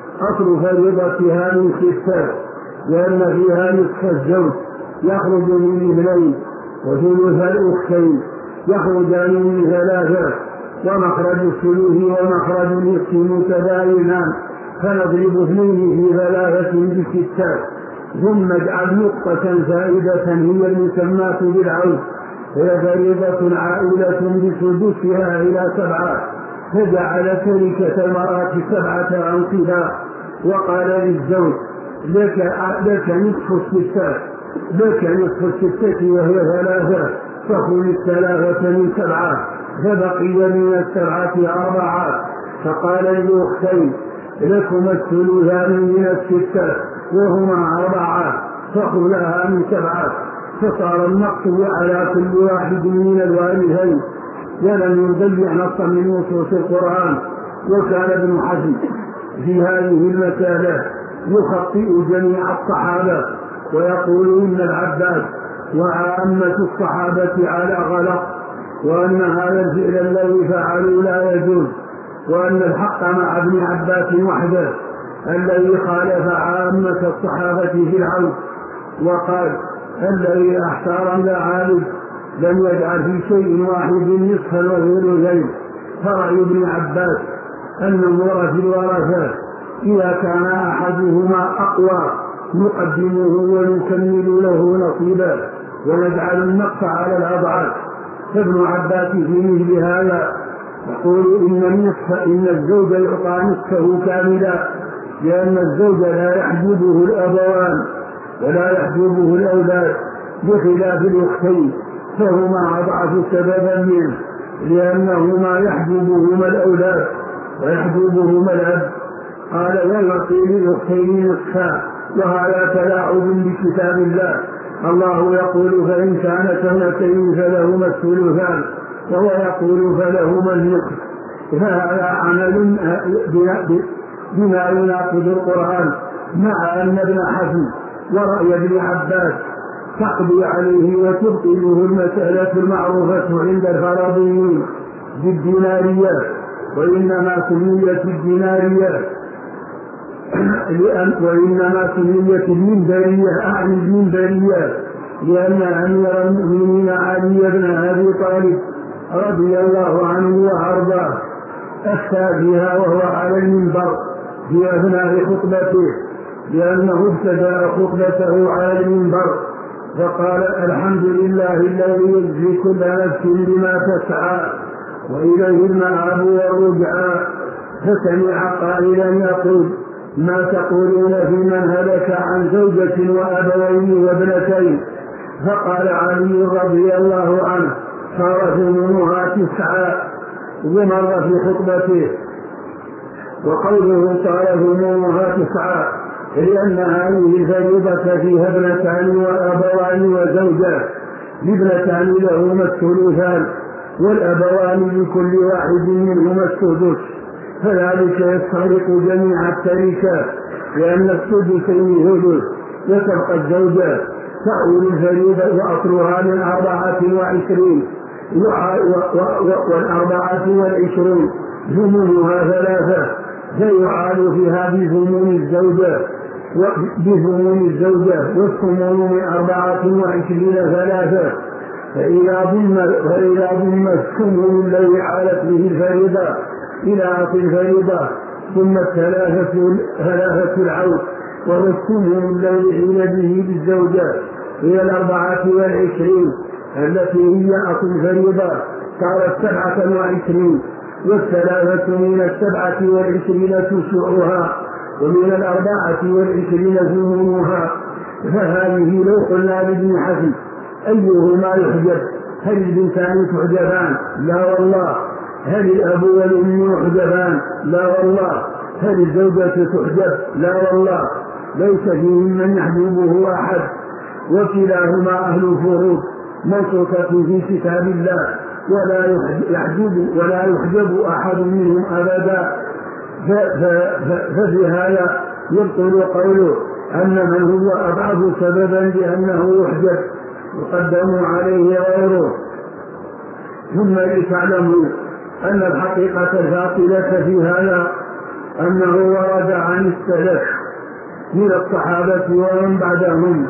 أصل فريضتها من ستة لأن فيها نصف الزوج يخرج من اثنين وثلث الأختين يخرجان من ثلاثة، ومخرج الثلث ومخرج النصف متباينان، فنضرب اثنين في ثلاثة بستة، ثم اجعل نقطة زائدة هي المسماة بالعون، هي فريضة عائلة بسدسها إلى سبعة، فجعل تركة المرأة سبعة أنصبا. وقال للزوج لك, لك نصف الستة لك نصف الستة وهي ثلاثة، فخذ الثلاثة من سبعة فبقي من السبعة أربعة. فقال للأختين لكم الثلثان من الستة وهما أربعة، فخذها من سبعة، فصار النقص على كل واحد من الوالدين ولم يضيع نصا من نصوص القرآن. وكان ابن حزم في هذه المسألة يخطئ جميع الصحابة ويقول إن العباس وعامة الصحابة على غلط، وأن هذا الفعل الذي فعلوا لا يجوز، وأن الحق مع ابن عباس وحده الذي خالف عامة الصحابة في العون. وقال الذي احتار العالم لم يجعل في شيء واحد نصفا وثلثين. فرأي ابن عباس أن الورث الورثة إذا كان أحدهما أقوى نقدمه ونكمل له نصيبا ونجعل النقص على الأضعاف. فابن عباس في مثل هذا يقول إن النصف إن الزوج يعطى نصفه كاملا، لأن الزوج لا يحجبه الأبوان ولا يحجبه الأولاد، بخلاف الأختين فهما أضعف سببا منه، لأنهما يحجبهما الأولاد ويحجبهما الأب. قال ويعطي للأختين نصفا، وهذا تلاعب بكتاب الله. الله يقول فإن كانت اثنتين فلهما الثلثان، وهو يقول فلهما النصف. فهذا عمل بما يناقض القرآن، مع أن ابن حزم ورأي ابن عباس تقضي عليه وتبطله المسألة المعروفة عند الفرضيين بالديناريات، وإنما سميت الديناريات لأن وإنما سميت المنبرية أعني المنبريات لأن أمير المؤمنين علي بن أبي طالب رضي الله عنه وأرضاه أفتى بها وهو على المنبر في أثناء خطبته، لأنه ابتدأ خطبته على المنبر فقال الحمد لله الذي يجزي كل نفس بما تسعى وإليه المآب والرجعى. فسمع قائلا يقول ما تقولون في من هلك عن زوجة وأبوين وابنتين؟ فقال علي رضي الله عنه صار ثمنها تسعى. ومر في خطبته وقوله صار ثمنها تسعى لأن هذه الفريضة فيها ابنتان وأبوان وزوجة، لابنتان لهما الثلثان والأبوان لكل واحد منهما السدس، فذلك يستغرق جميع التركات لأن السدسين ثلث وتبقى الزوجة تأول الفريضة وأصلها من أربعة وعشرين والأربعة والعشرون ثمنها ثلاثة، فيعال فيها بثمن الزوجة بثمن الزوجة والثمن من أربعة وعشرين ثلاثة. فإذا ضم الثمن الذي عالت به الفريضة إلى أصل الفريضة ثم الثلاثة ثلاثة العود والثمن الذي حيل به بالزوجة هي الأربعة والعشرين التي هي أصل الفريضة صارت سبعة وعشرين، والثلاثة من السبعة والعشرين تشعرها ومن الأربعة والعشرين ثمنها. فهذه لو قلنا لابن حزم أيهما يحجب؟ هل البنتان تحجبان؟ لا والله. هل الأب والأم يحجبان؟ لا والله. هل الزوجة تحجب؟ لا والله. ليس فيهم من يحجبه أحد، وكلاهما أهل فروض موثوقة في كتاب الله ولا يحجب ولا يحجب أحد منهم أبدا. ففي هذا يبطل قوله أن من هو أضعف سببا لأنه يحجب يقدم عليه غيره. ثم لتعلموا أن الحقيقة الفاصلة في هذا أنه ورد عن السلف من الصحابة ومن بعدهم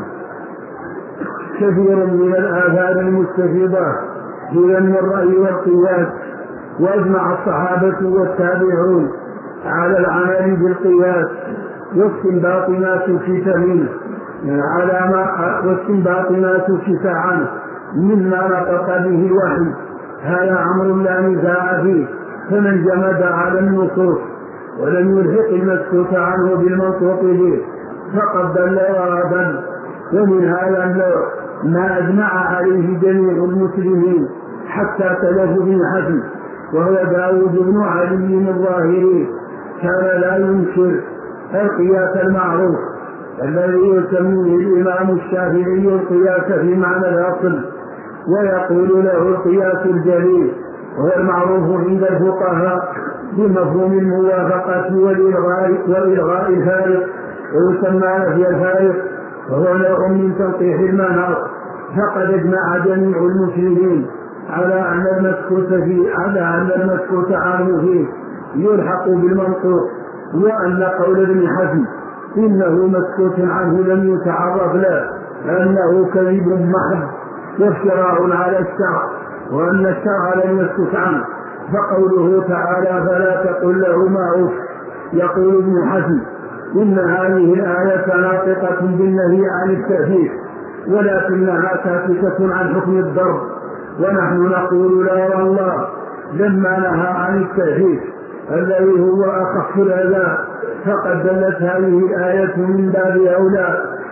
كثير من الآثار المستفيضة في ذم الرأي والقياس، وأجمع الصحابة والتابعون على العمل بالقياس واستنباط ما سكت منه على ما واستنباط ما سكت عنه مما نطق به الوحي. هذا أمر لا نزاع فيه، فمن جمد على النصوص ولم يلحق المسكوت عنه بالمنطوق به فقد ضل وضل. ومن هذا النوع ما أجمع عليه جميع المسلمين حتى تلف بن حزم وهو داود بن علي الظاهري كان لا ينكر القياس المعروف الذي يسميه الإمام الشافعي القياس في معنى الأصل، ويقول له القياس الجليل، وهو المعروف عند الفقهاء بمفهوم الموافقة والإلغاء الفارق، ويسمى نفي الفارق، وهو نوع من تنقيح المناط. فقد اجمع جميع المسلمين على أن المسكوت فيه على أن المسكوت عنه فيه يلحق بالمنطوق، وأن قول ابن حزم إنه مسكوت عنه لم يتعرف له أنه كذب محض وافتراء على الشرع، وأن الشرع لم يسكت عنه. فقوله تعالى فلا تقل لهما أف، يقول ابن حزم إن هذه الآية ناطقة بالنهي عن التأثير ولكنها ساكتة عن حكم الضرب، ونحن نقول لا والله لما نهى عن التأثير الذي هو أخف الأذى فقد دلت هذه الآية من باب أولى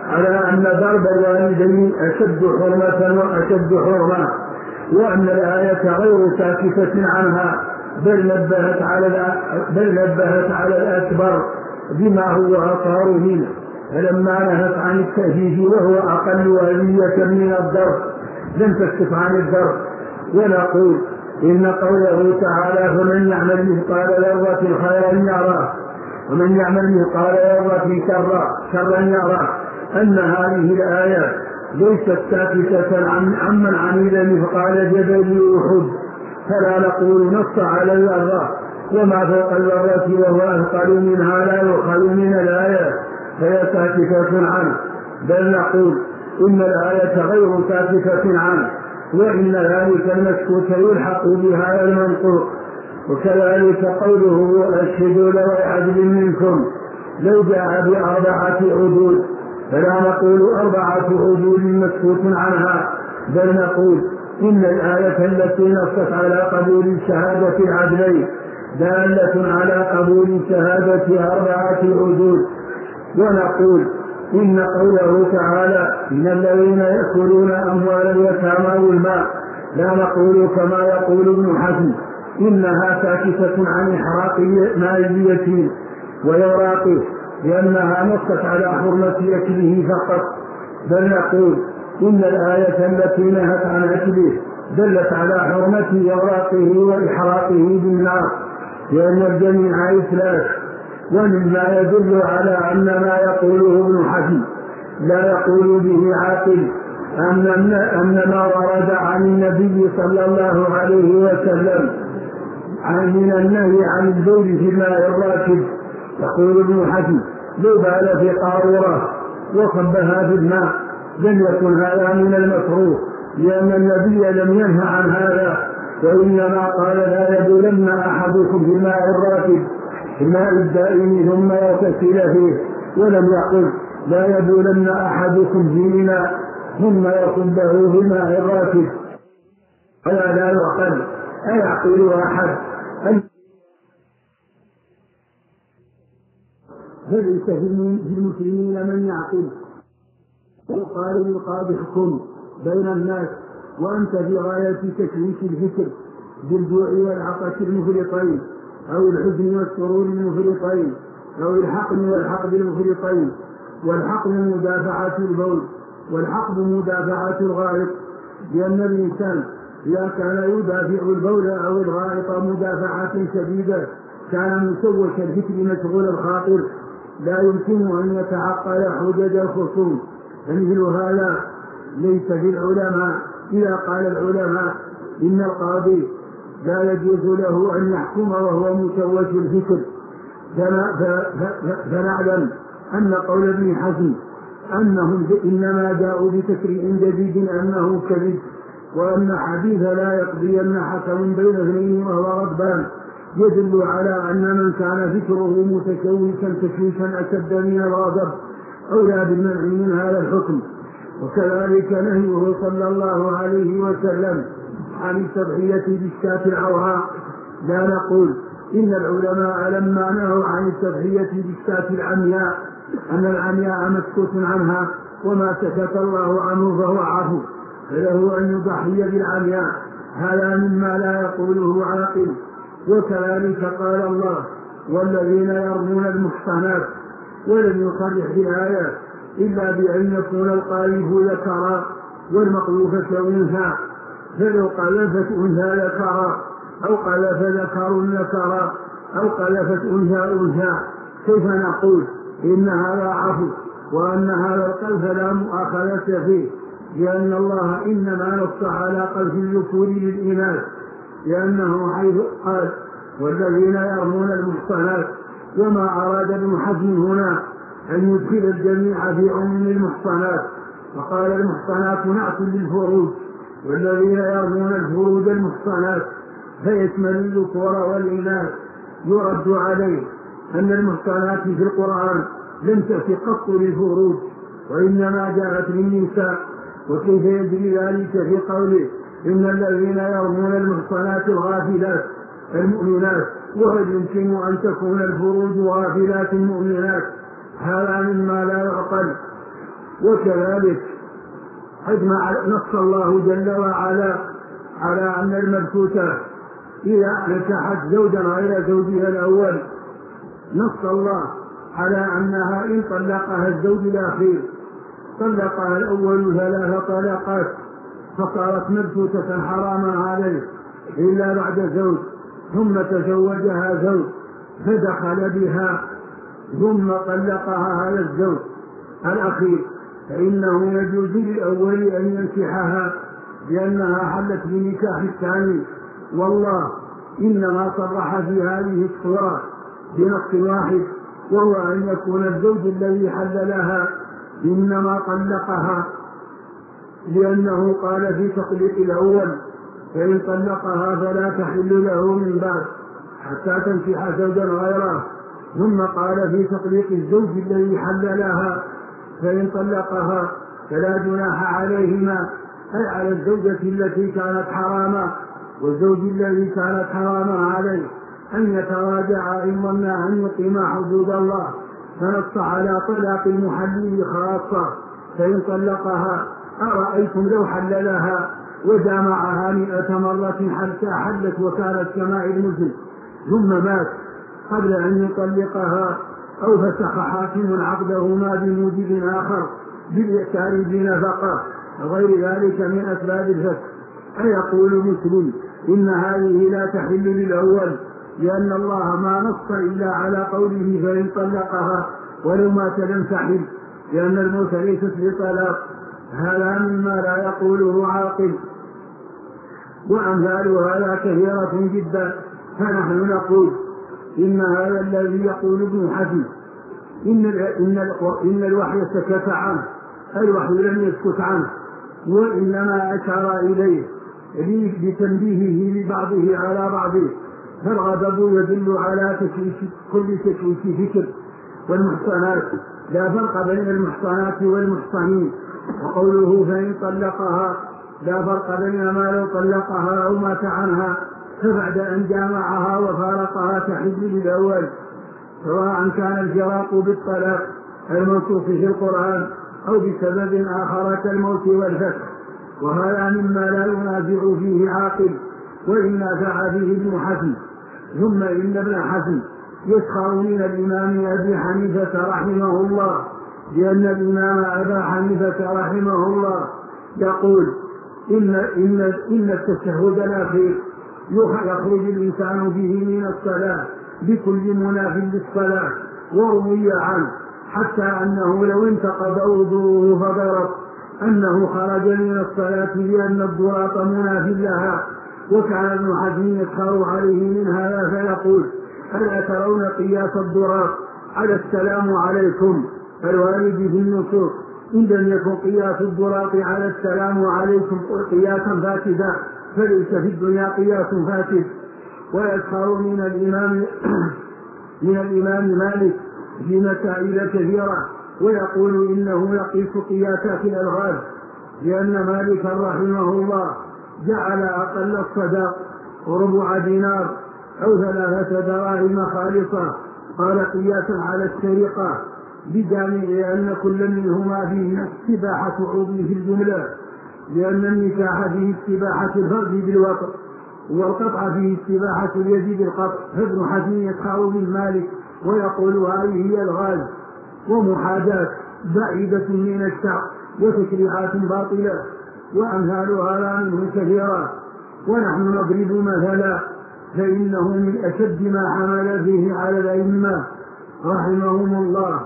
على أن ضرب الوالدين أشد حرمة وأشد حرمة، وأن الآية غير ساكتة عنها، بل نبهت على بل نبهت على الأكبر بما هو أطهر منه، فلما نهت عن التهديد وهو أقل أذية من الضرب لم تكشف عن الضرب. ونقول إن قوله تعالى فمن يعمل مثقال ذرة خيرا يراه ومن يعمل مثقال ذرة شرا شرا يراه، أن هذه الآية ليست ساكتة عن عمن عمل مثقال جبل أحد، فلا نقول نص على الذرة وما فوق الذرة وهو أثقل منها لا يؤخذ من الآية فهي ساكتة عنه، بل نقول إن الآية غير ساكتة عنه، وإن ذلك المسكوت يلحق بهذا المنطوق. وكذلك قوله أشهدوا ذوي عدل منكم لو جاء بأربعة عدول، فلا نقول أربعة عدول مسكوت عنها، بل نقول إن الآية التي نصت على قبول شهادة العدلين دالة على قبول شهادة أربعة عدول. ونقول إن قوله تعالى إن الذين يأكلون أموال اليتامى ظلما لا نقول كما يقول ابن حزم إنها ساكتة عن إحراق مال اليتيم ويراقه لأنها نصت على حرمة أكله فقط، بل نقول إن الآية التي نهت عن أكله دلت على حرمة يراقه وإحراقه بالنار لأن الجميع إثلاث. ومما يدل على أن ما يقوله ابن حزم لا يقول به عاقل أن أن ما ورد عن النبي صلى الله عليه وسلم عن من النهي عن البول في الماء الراكد. يقول ابن حزم لو بال في قارورة وصبها في الماء لم يكن هذا من المكروه لأن النبي لم ينهى عن هذا، وإنما قال لا يبولن أحدكم في الماء الراكد في الماء الدائم ثم يغتسل فيه، ولم يقل لا يبولن أحدكم في إناء ثم يصبه في الماء الراكد. ولا لا يعقل أيعقل أحد أن فليس في المسلمين من يعقل. وقال للقاضي احكم بين الناس وأنت في غاية تشويش الفكر بالجوع والعطش المفرطين أو الحزن والسرور المفرطين أو الحقن والحقد المفرطين. والحقن مدافعة البول والحقد مدافعة الغائط، لأن الإنسان إذا كان يدافع البول أو الغائط مدافعة شديدة كان مشوش الفكر مشغول الخاطر لا يمكن أن يتعقل حجج الخصوم. فمثل هذا ليس في العلماء إذا قال العلماء إن القاضي لا يجوز له أن يحكم وهو مشوش الفكر، فنعلم أن قول ابن حزم أنهم إنما جاءوا بتشريع جديد أنه كذب، وأن حديث لا يقضين حكم بين اثنين وهو غضبان يدل على أن من كان فكره متشوشا تشويشا أشد من الغضب أولى بالمنع من هذا الحكم. وكذلك نهيه صلى الله عليه وسلم عن التضحية بالشاة العوراء. لا نقول إن العلماء لما نهوا عن التضحية بالشاة العمياء أن العمياء مسكوت عنها وما سكت الله عنه فهو عفو، فله أن يضحي بالعمياء، هذا مما لا يقوله عاقل. وكذلك قال الله والذين يرمون المحصنات، ولم يصرح بالآية إلا بأن يكون القاذف ذكرا والمقذوفة أنثى، فلو قذفت أنثى ذكرا أو قذف ذكر ذكرا أو قذفت أنثى أنثى كيف نقول إن هذا عفو وأن هذا القذف لا مؤاخذة فيه؟ لأن الله إنما نص على قذف الذكور للإناث، لأنه حيث قال والذين يرمون المحصنات، وما أراد ابن حزم هنا أن يدخل الجميع في عموم المحصنات، وقال المحصنات نعت للفروج، والذين يرمون الفروج المحصنات فيشمل الذكور والإناث. يرد عليه أن المحصنات في القرآن لم تأتي قط للفروج وإنما جاءت للنساء، وكيف يجري ذلك في قوله إن الذين يرمون المحصنات الغافلات المؤمنات، وهل يمكن أن تكون الفروج غافلات مؤمنات؟ هذا مما لا يعقل. وكذلك حيثما نص الله جل وعلا على أن المبتوتة إذا نكحت زوجا غير زوجها الأول، نص الله على أنها إن طلقها الزوج الأخير طلقها الأول ثلاث طلقات فصارت مبتوتة حراما عليه إلا بعد زوج، ثم تزوجها زوج فدخل بها ثم طلقها هذا الزوج الأخير، فإنه يجوز للأول أن ينكحها لأنها حلت بنكاح الثاني. والله إنما صرح في هذه الصورة بنص واحد، وهو أن يكون الزوج الذي حل لها إنما طلقها، لأنه قال في تطليق الأول فإن طلقها فلا تحل له من بعد حتى تنكح زوجا غيره، ثم قال في تطليق الزوج الذي حل لها فإن طلقها فلا جناح عليهما، أي على الزوجة التي كانت حراما والزوج الذي كانت حراما عليه أن يتراجعا إن ظنا أن يقيما حدود الله، فنص على طلاق المحلل خاصة فإن طلقها أرأيتم لو حل لها وجامعها مئة مرة حتى حلت وكانت كماء المزن ثم مات قبل أن يطلقها أو فسخ حاكم عقدهما بموجب آخر بالإحسان بنفقة وغير ذلك من أسباب الفسخ، أيقول مسلم إن هذه لا تحل للأول لأن الله ما نص إلا على قوله فإن طلقها ولو مات لم تحل، لأن الموت ليست بطلاق، هذا مما لا يقوله عاقل. وأمثال هذا كثيرة جدا، فنحن نقول إن هذا الذي يقول ابن حزم إن, إن, إن الوحي سكت عنه، الوحي لم يسكت عنه وإنما أشار إليه بتنبيهه لبعضه على بعضه، فالغضب يدل على تشويش كل تشويش فكر، والمحصنات لا فرق بين المحصنات والمحصنين، وقوله فإن طلقها لا فرق بين ما لو طلقها أو مات عنها فبعد أن جامعها وفارقها تحل للأول، سواء كان الفراق بالطلاق المنصوص في القرآن أو بسبب آخر كالموت والفتح، وهذا مما لا ينازع فيه عاقل وإن نازع فيه ابن حزم. ثم إن ابن حزم يسخر من الإمام أبي حنيفة رحمه الله، لأن الإمام أبا حنيفة رحمه الله يقول إن, إن, إن التشهد الأخير يخرج الإنسان به من الصلاة بكل مناف للصلاة، وروي عنه حتى أنه لو انتقض وضوءه فضرب أنه خرج من الصلاة لأن الضراط مناف لها. وكان ابن حزم يسخر عليه من هذا فيقول ألا ترون قياس الضراط على السلام عليكم الوارد في النصوص، إن لم يكن قياس الضراط على السلام عليكم قياسا فاسدا فليس في الدنيا قياس فاسد. ويسخر من الإمام من الإمام مالك في مسائل كثيرة ويقول إنه يقيس قياسات الألغاز، لأن مالك رحمه الله جعل أقل الصداق ربع دينار أو ثلاثة دراهم خالصة، قال قياسا على السرقة بجانب أن كل منهما فيه استباحة عضو في الجملة، لأن النكاح فيه استباحة الفرد بالوطء والقطع فيه استباحة اليد بالقطع. فابن حزم يسخر من مالك ويقول هذه هي الغاز ومحاذاة بعيدة من الشرع وتشريعات باطلة، وأمثال هذا منه كثيرة. ونحن نضرب مثلا فإنه من أشد ما حمل فيه على الأئمة رحمهم الله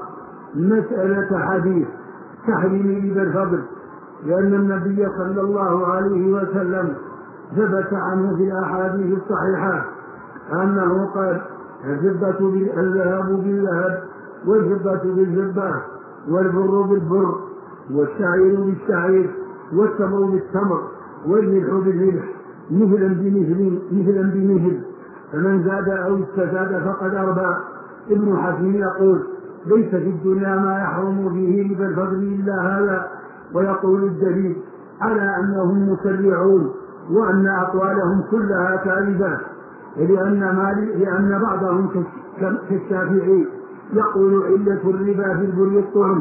مسألة حديث تحريم ربا الفضل، لأن النبي صلى الله عليه وسلم ثبت عنه في الأحاديث الصحيحة أنه قال الفضة الذهب بالذهب والفضة بالفضة والبر بالبر والشعير بالشعير والتمر بالتمر والملح بالملح مثلا بمثل مثلا بمثل، فمن زاد أو استزاد فقد أربى. ابن حزم يقول ليس في الدنيا ما يحرم فيه ربا الفضل إلا هذا، ويقول الدليل على أنهم مسرعون وأن أقوالهم كلها كاذبة، لأن, لأن بعضهم كالشافعي يقول علة الربا في البر الطعم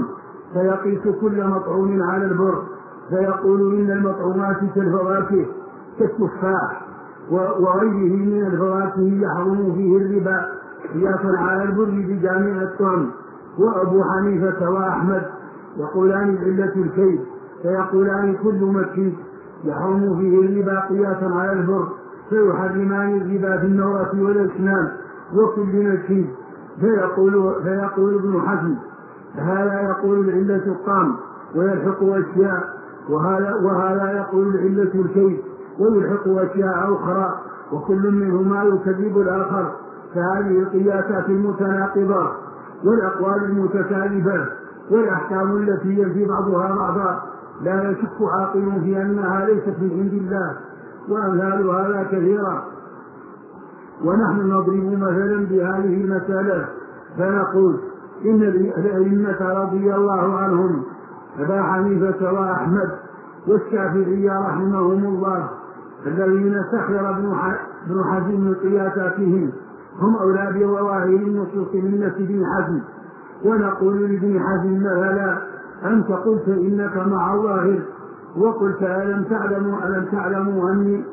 فيقيس كل مطعوم على البر، فيقول إن المطعومات كالفواكه كالتفاح وغيره من الفواكه يحرم فيه الربا قياسا على البر بجامع الطعم. وأبو حنيفة وأحمد يقولان بعلة الكيد، فيقولان كل مكي يحرم فيه الربا قياسا على البر، فيحرمان الربا في النورة والأسنان وكل مكي. فيقول, فيقول ابن حزم هذا يقول بعلة الطعم ويلحق أشياء، وهذا, وهذا يقول بعلة الكيد ويلحق أشياء أخرى، وكل منهما يكذب الآخر. فهذه القياسات المتناقضة والأقوال المتكالبة والأحكام التي ينفي بعضها بعضا لا يشك عاقل في أنها ليست من عند الله، وأمثال هذا كثيرة. ونحن نضرب مثلا بهذه المسألة فنقول إن الأئمة رضي الله عنهم أبا حنيفة وأحمد والشافعي رحمهم الله الذين سخر ابن حزم من قياساتهم هم أولى بظواهر النصوص من نفس ابن حزم. ونقول لابن حزم مثلا أنت قلت إنك مع الظاهر، وقلت ألم تعلموا ألم تعلموا أني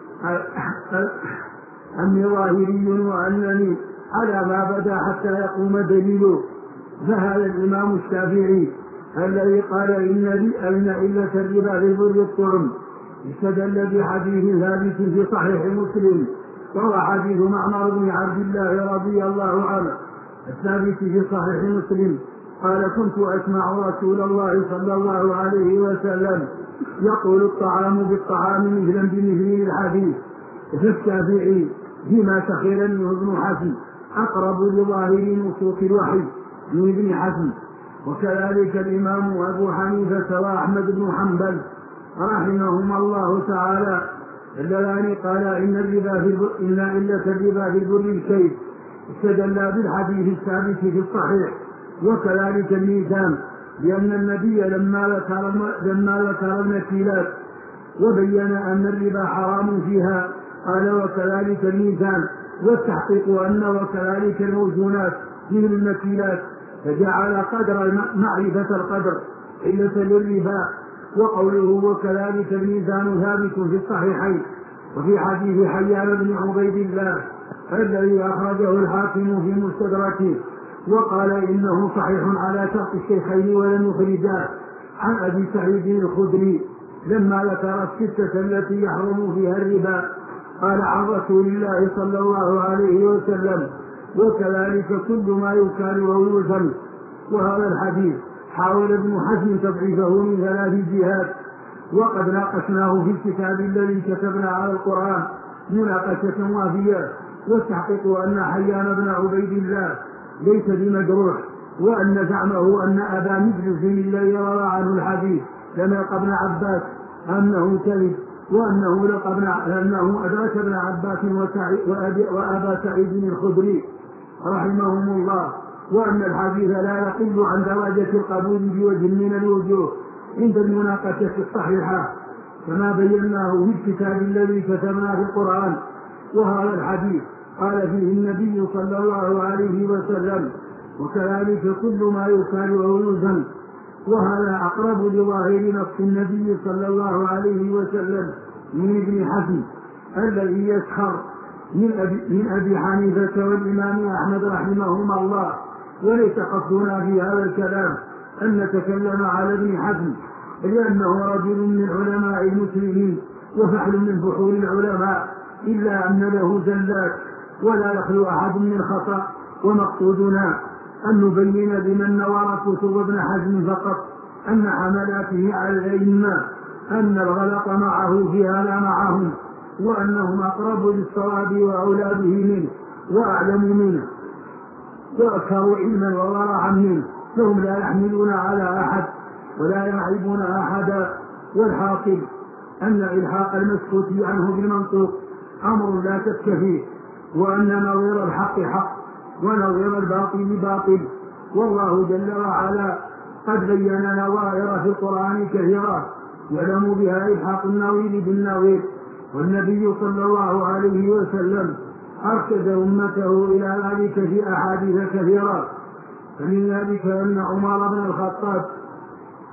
أني ظاهري وأنني على ما بدا حتى يقوم دليله. فهذا الإمام الشافعي الذي قال إن أن علة الربا في البر الطعم استدل بحديث ثابت في صحيح مسلم، وهو حديث معمر بن عبد الله رضي الله عنه الثابت في صحيح مسلم قال كنت أسمع رسول الله صلى الله عليه وسلم يقول الطعام بالطعام مثلا بمثل الحديث. فالشافعي فيما سخر منه ابن حزم أقرب لظاهر نصوص الوحي من ابن حزم. وكذلك الإمام أبو حنيفة وأحمد بن حنبل رحمهما الله تعالى اللذان قال إن الربا في البر إن علة الربا في البر الكيد استدل بالحديث الثابت في الصحيح. وكذلك الميزان لأن النبي لما ذكر لما ذكر المكيلات وبين أن الربا حرام فيها قال وكذلك الميزان، والتحقيق أن وكذلك الموزونات من المكيلات، فجعل قدر معرفة القدر علة للربا. وقوله وكذلك الميزان ثابت في الصحيحين وفي حديث حيان بن عبيد الله الذي أخرجه الحاكم في مستدركه وقال إنه صحيح على شرط الشيخين ولم يخرجاه عن أبي سعيد الخدري لما ذكر الستة التي يحرم فيها الربا قال عن رسول الله صلى الله عليه وسلم وكذلك كل ما يكال ويوزن. وهذا الحديث حاول ابن حزم تضعيفه من ثلاث جهات، وقد ناقشناه في الكتاب الذي كتبنا على القرآن مناقشة وافية، والتحقيق أن حيان بن عبيد الله ليس بمجروح، وأن زعمه أن أبا مجلس الذي روى عنه الحديث لما ابن عباس أنه كذب، وأنه لقد أنه أدرك ابن عباس وأبا سعيد الخدري رحمهم الله، وأن الحديث لا يقل عن درجة القبول بوجه من الوجوه عند المناقشة الصحيحة كما بيناه في الكتاب الذي كتبنا في القرآن. وهذا الحديث قال فيه النبي صلى الله عليه وسلم وكذلك كل ما يكال ويوزن، وهذا أقرب لظاهر نص النبي صلى الله عليه وسلم من ابن حزم الذي يسخر من أبي, من أبي حنيفة والإمام أحمد رحمهما الله. وليس قصدنا في هذا الكلام أن نتكلم على ابن حزم لأنه رجل من علماء المسلمين وفحل من فحول العلماء، إلا أن له زلات ولا يخلو أحد من خطأ. ومقصودنا أن نبين لمن نوى كتب ابن حزم فقط أن حملاته على الأئمة أن الغلط معه في هذا معهم، وأنهم أقرب للصواب وأولى به منه وأعلم منه وأكثر علما وورعا منه، فهم لا يحملون على أحد ولا يعيبون أحدا. والحاصل أن إلحاق المسكوت عنه بالمنطوق أمر لا شك فيه، وأن نظير الحق حق ونظير الباطل باطل. والله جل وعلا قد بين نظائر في القرآن كثيرة يعلم بها إلحاق النظير بالنظير، والنبي صلى الله عليه وسلم أرشد أمته إلى ذلك في أحاديث كثيرة. فمن ذلك أن عمر بن الخطاب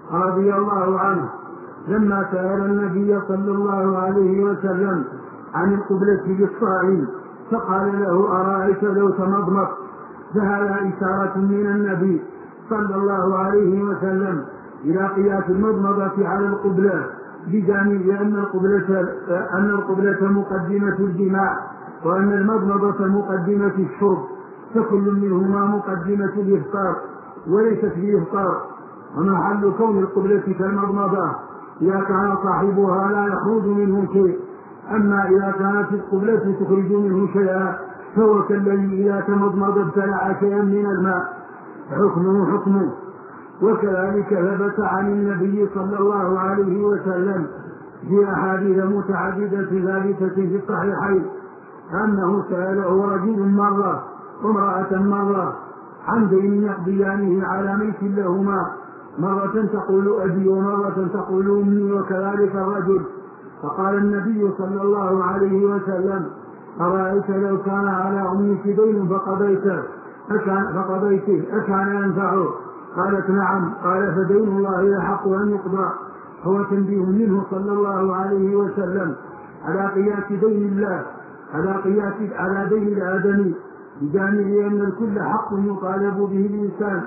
رضي الله عنه لما سأل النبي صلى الله عليه وسلم عن القبلة بالصائم فقال له أرأيت لو تمضمض، فهذا إشارة من النبي صلى الله عليه وسلم إلى قياس المضمضة على القبلة بجانب أن القبلة أن القبلة مقدمة الجماع وأن المضمضة مقدمة الشرب، فكل منهما مقدمة الإفطار وليست بإفطار. ومحل كون القبلة كالمضمضة إذا كان صاحبها لا يخرج منه شيء، أما إذا كانت القبلة تخرج منه شيئا فهو كالذي إذا تمضمض ابتلع شيئا من الماء حكمه حكمه. وكذلك ثبت عن النبي صلى الله عليه وسلم في أحاديث متعددة ثابتة في الصحيحين أنه سأله رجل مرة امرأة مرة عن دين يقضيانه على ميت لهما، مرة تقول أبي ومرة تقول أمي وكذلك الرجل، فقال النبي صلى الله عليه وسلم أرأيت لو كان على أمك دين فقضيته أكان فقضيته أكان ينفعه؟ قالت نعم. قال فدين الله يحق أن يقضى. هو تنبيه منه صلى الله عليه وسلم على قياس دين الله على قياس على دين الآدمي بجانب أن الكل حق يطالب به الإنسان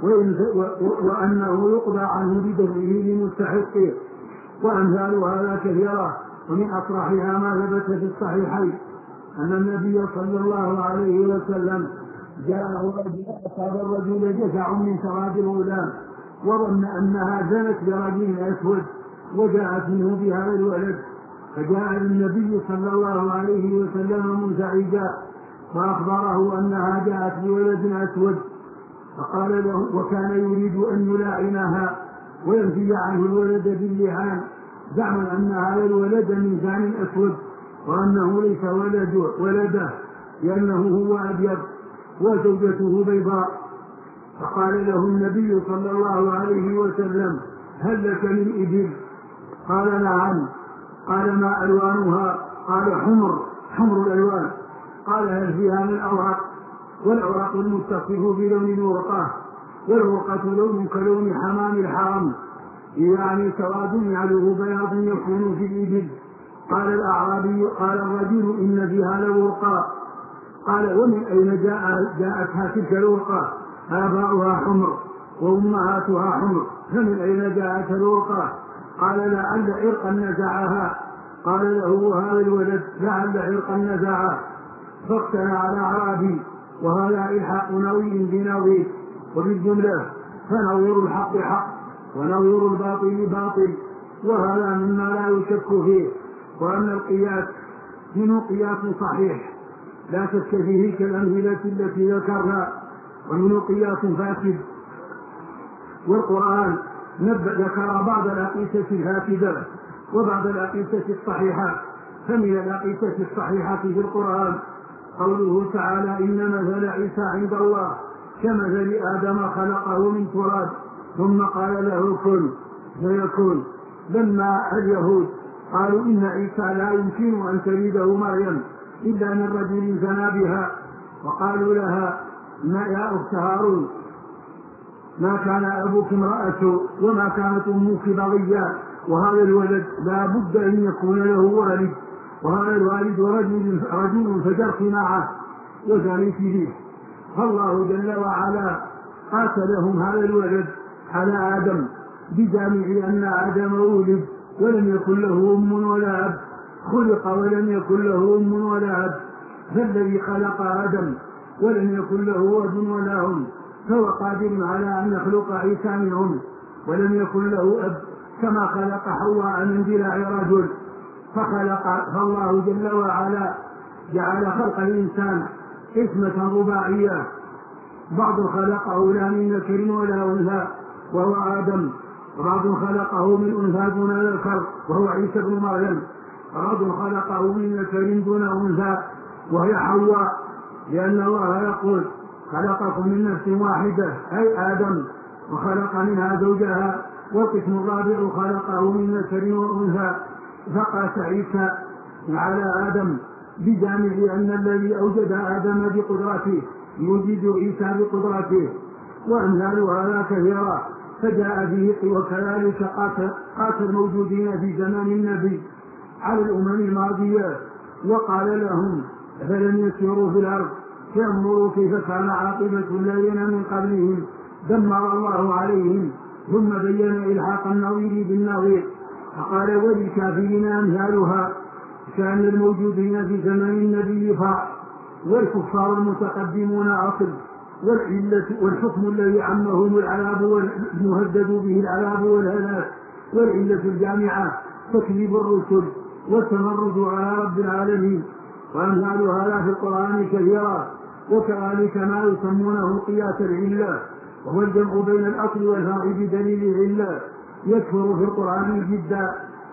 وأنه يقضى عنه بدفعه لمستحقه. وأمثال هذا كثيرة، ومن أصرحها ما ثبت في الصحيحين أن النبي صلى الله عليه وسلم جاءه رجل أصاب الرجل جزع من سواد الغلام وظن أنها زنت برجل أسود وجاءت منه بهذا الولد، فجاء النبي صلى الله عليه وسلم منزعجا فأخبره أنها جاءت بولد أسود، فقال له وكان يريد أن يلاعنها وينفي عنه الولد باللعان زعما أن هذا الولد من زان أسود وأنه ليس ولد ولده لأنه هو أبيض وزوجته بيضاء. فقال له النبي صلى الله عليه وسلم هل لك من إبل؟ قال نعم. قال ما ألوانها؟ قال حمر حمر الألوان. قال هل فيها من أوراق؟ والأوراق المتصف بلون الورقة، والورقة لون كلون حمام الحرم يعني سواد يعلوه بياض يكون في الإبل. قال الأعرابي قال الرجل إن فيها لورقة. قال ومن أين جاء جاءتها تلك الورقة؟ آباؤها حمر وأمهاتها حمر، فمن أين جاءت الورقة؟ قال لعل عرقا نزعها. قال له هذا الولد لعل عرقا نزعه. فاقتنع على أعرابي، وهذا إلحاق نوي بنوي. وبالجملة فنظير الحق حق ونظير الباطل باطل، وهذا مما لا يشك فيه. وأن القياس منه قياس صحيح لا شك فيه كالأمثلة التي ذكرنا، ومنه قياس فاسد. والقرآن ذكر بعض الأقيسة الفاسدة وبعض الأقيسة الصحيحة. فمن الأقيسة الصحيحة في القرآن قوله تعالى إن مثل عيسى عند الله كمثل آدم خلقه من تراب ثم قال له كن فيكون. لما اليهود قالوا إن عيسى لا يمكن أن تلده مريم إلا من رجل زنى بها، وقالوا لها ما يا أخت هارون ما كان أبوك امرأة وما كانت أمك بغيا، وهذا الولد لا بد أن يكون له والد، وهذا الوالد رجل, رجل فجرت معه وزنيت به. فالله جل وعلا قاتلهم هذا الولد على آدم بجامع أن آدم ولد ولم يكن له أم ولا أب، خلق ولم يكن له أم ولا أب، فالذي خلق آدم ولم يكن له أب ولا أم فهو قادر على أن يخلق عيسى من أم ولم يكن له أب، كما خلق حواء من ضلع رجل. فخلق فالله جل وعلا جعل خلق الإنسان قسمة رباعية، بعض خلقه لا من ذكر ولا أنثى وهو آدم، وبعض خلقه من أنثى دون ذكر وهو عيسى بن مريم، وبعض خلقه من ذكر دون أنثى وهي حواء، لأن الله يقول خلقكم من نفس واحدة أي آدم وخلق منها زوجها، والقسم الرابع خلقه من ذكر وأنثى. فقاس عيسى على آدم بجانب أن الذي أوجد آدم بقدرته يوجد عيسى بقدرته. وأمثال هذا كثيرة، فجاء به. وكذلك قاتل, قاتل الموجودين في زمان النبي على الأمم الماضية وقال لهم فلم يسيروا في الأرض فينظروا كيف كان عاقبة الذين من قبلهم دمر الله عليهم ثم بين إلحاق النظير بالنظير. فقال وللكافرين أمثالها كان الموجودين في زمن النبي فرع والكفار المتقدمون أصل والحكم الذي عمهم العذاب والمهدد به العذاب والهلاك والعلة الجامعة تكذيب الرسل والتمرد على رب العالمين. وأمثال هذا في القرآن كثيرا. وكذلك ما يسمونه قياس العلة وهو الجمع بين الأصل والفرع بدليل العلة يكثر في القرآن جدا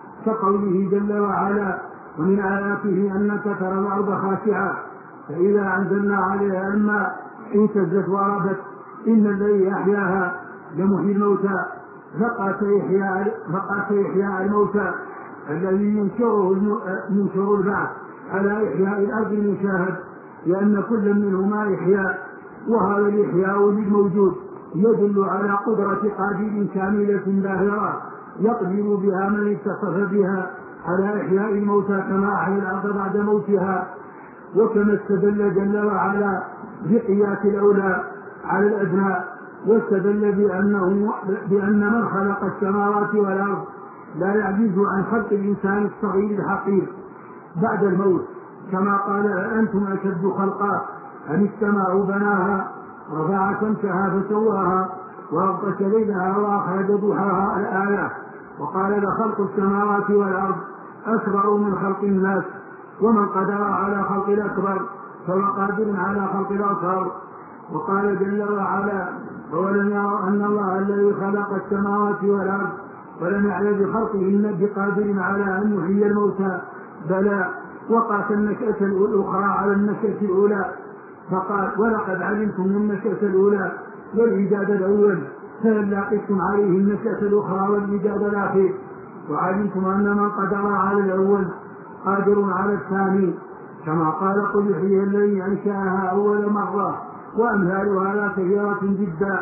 كقوله جل وعلا ومن آياته أنك ترى الأرض خاشعة فإذا أنزلنا عليها الماء اهتزت وربت إن الذي أحياها لمحيي الموتى فقاس إحياء, فقاس إحياء الموتى الذي ينشره ينشر البعث على إحياء الأرض المشاهد لأن كل منهما إحياء. وهذا الإحياء للموجود يدل على قدرة قادر كاملة باهرة يقدر بها من اتصف بها على إحياء الموتى كما أحيا الأرض بعد موتها. وكما استدل جل وعلا بقياس الأولى على الأدنى واستدل بأنه بأن من خلق السماوات والأرض لا يعجز عن خلق الإنسان الصغير الحقير بعد الموت كما قال أنتم أشد خلقا أم السماء بناها رفع سمكها فسواها وأغطش ليلها وأخرج ضحاها الآية. وقال لخلق السماوات والأرض أكبر من خلق الناس ومن قدر على خلق الأكبر فهو قادر على خلق الأصغر. وقال جل وعلا ولم يروا أن الله الذي خلق السماوات والأرض ولم يعلم بخلقهن بقادر على أن يحيي الموتى بلى وقاس النشأة الأخرى على النشأة الأولى فقال ولقد علمتم النشأة الأولى والإيجاد الأول فهل لاقيتم عليه النشأة الأخرى والإيجاد الأخير وعلمتم أن من قدر على الأول قادر على الثاني كما قال قل يحيي الذي أنشأها أول مرة. وأمثال هذا كثيرة جدا.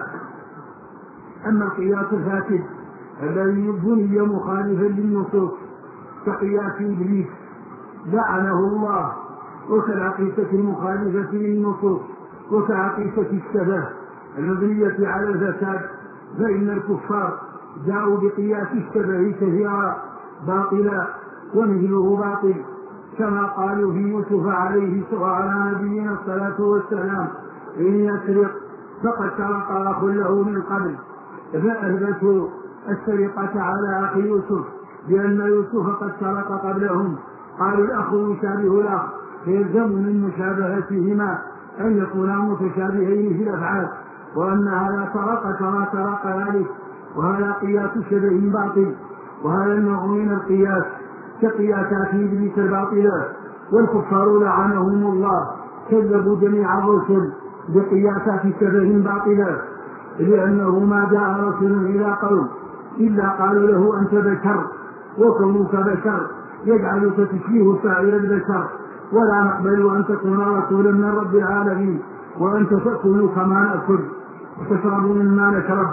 أما القياس الفاسد الذي بني مخالفا للنصوص كقياس إبليس لعنه الله وكالعقيدة المخالفة للنصوص وكعقيدة الشبه المبنية على الفساد فإن الكفار جاءوا بقياس الشبه كثيرا باطلا ومثله باطل كما قالوا في يوسف عليه وعلى نبينا الصلاة والسلام إن يسرق فقد سرق أخ له من قبل فأثبتوا السرقة على أخي يوسف لأن يوسف قد سرق قبلهم. قالوا الأخ يشابه الأخ فيلزم من مشابهتهما أن يكونا متشابهين في الأفعال وأن هذا سرق كما سرق ذلك وهذا قياس شبه باطل. وهذا النوع من القياس كقياسات إبليس الباطلة. والكفار لعنهم الله كذبوا جميع الرسل بقياسات شبه باطلة لأنه ما جاء رسول إلى قوم إلا قالوا له أنت بشر وكونك بشر يجعلك تشبيه سائر البشر ولا نقبل أن تكون رسولا من رب العالمين وأنت تأكل كما نأكل وتشرب مما نشرب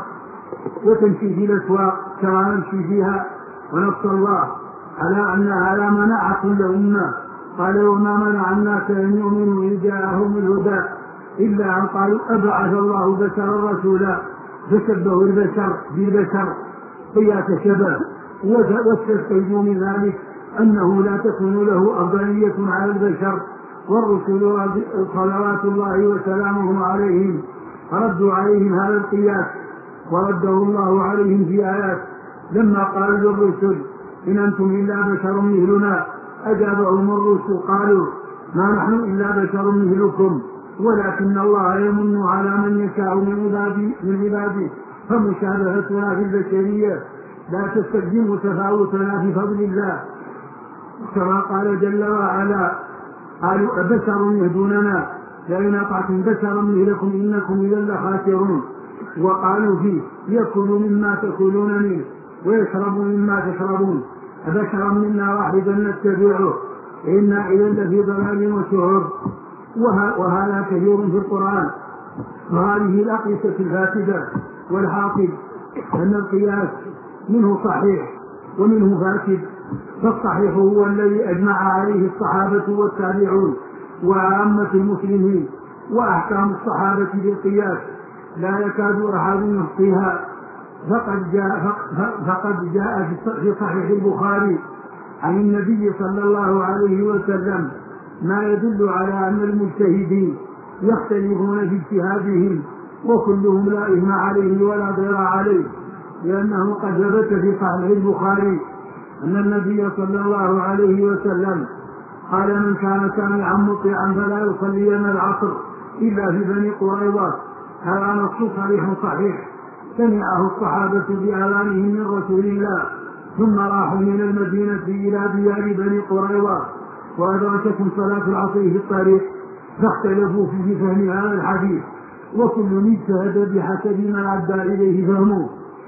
وتمشي في الأسواق كما نمشي فيها. ونص الله على أن هذا منع كل أمة قال وما منع الناس أن يؤمنوا إذ جاءهم الهدى إلا أن قالوا أبعث الله بشرا رسولا فشبهوا البشر بالبشر قياس شبه واستفيدوا من ذلك أنه لا تكون له أفضلية على البشر والرسل صلوات الله وسلامه عليهم فردوا عليهم هذا القياس ورده الله عليهم في آيات لما قالوا للرسل إن أنتم إلا بشر مثلنا أجابهم الرسل قالوا ما نحن إلا بشر مثلكم ولكن الله يمن على من يشاء من عباده, من عباده فمشابهتنا في البشرية لا تستلزم تفاوتنا في فضل الله كما قال جل وعلا قالوا أبشر يهدوننا لئن أطعتم بشرا مثلكم إنكم إذا لخاسرون. وقالوا فيه يأكل مما تأكلون منه ويشرب مما تشربون أبشرا منا واحدا نتبعه إنا إذا لفي ضلال وسعر. وهذا كثير في القرآن. وهذه الأقيسة الفاسدة والحاصل أن القياس منه صحيح ومنه فاسد، فالصحيح هو الذي أجمع عليه الصحابة والتابعون وعامة المسلمين، وأحكام الصحابة بالقياس لا يكاد أحد يحصيها. فقد جاء, فقد جاء في صحيح البخاري عن النبي صلى الله عليه وسلم ما يدل على أن المجتهدين يختلفون في اجتهادهم وكلهم لا إثم عليه ولا ضرر عليه، لأنه قد ثبت في صحيح البخاري أن النبي صلى الله عليه وسلم قال: من كان سامعا مطيعا فلا يصلين العصر إلا في بني قريظة. هذا نص صريح صحيح سمعه الصحابة بآذانهم من رسول الله، ثم راحوا من المدينة إلى ديار بني قريظة وأدركتهم صلاة العصر في الطريق، فاختلفوا في فهم هذا الحديث، وكل اجتهد بحسب ما عدى إليه فهمه.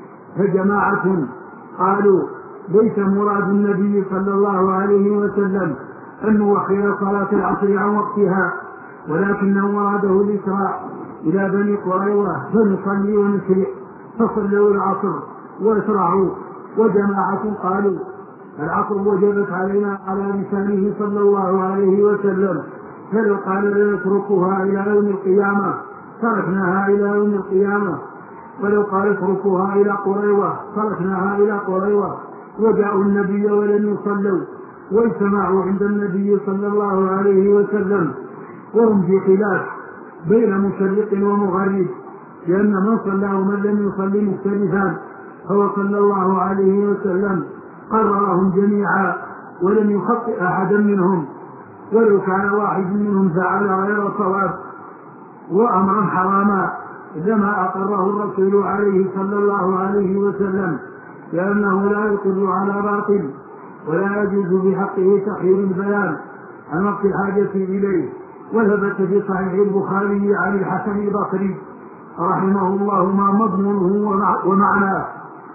فجماعة قالوا: ليس مراد النبي صلى الله عليه وسلم أن نوخر صلاة العصر عن وقتها، ولكن مراده الإسراء إلى بني قريظة فنصلي ونسرع، فصلوا العصر واسرعوا. وجماعة قالوا: العصر وجبت علينا على لسانه صلى الله عليه وسلم، فلو قال لنتركها إلى يوم القيامة تركناها إلى يوم القيامة، ولو قال اتركوها إلى قريظة تركناها إلى قريظة. وجاءوا النبي ولم يصلوا واجتمعوا عند النبي صلى الله عليه وسلم، وهم في خلاف بين مشرق ومغرب، لأن من صلى ومن لم يصلي مختلفان، فهو صلى الله عليه وسلم قررهم جميعا ولم يخطئ أحدا منهم، ولو كان واحد منهم فعل غير صواب وأمرا حراما لما أقره الرسول عليه صلى الله عليه وسلم، لأنه لا يقر على باطل ولا يجوز بحقه تأخير البيان عن وقت الحاجة إليه. وثبت في صحيح البخاري عن الحسن البصري رحمه الله ما مضمونه ومعناه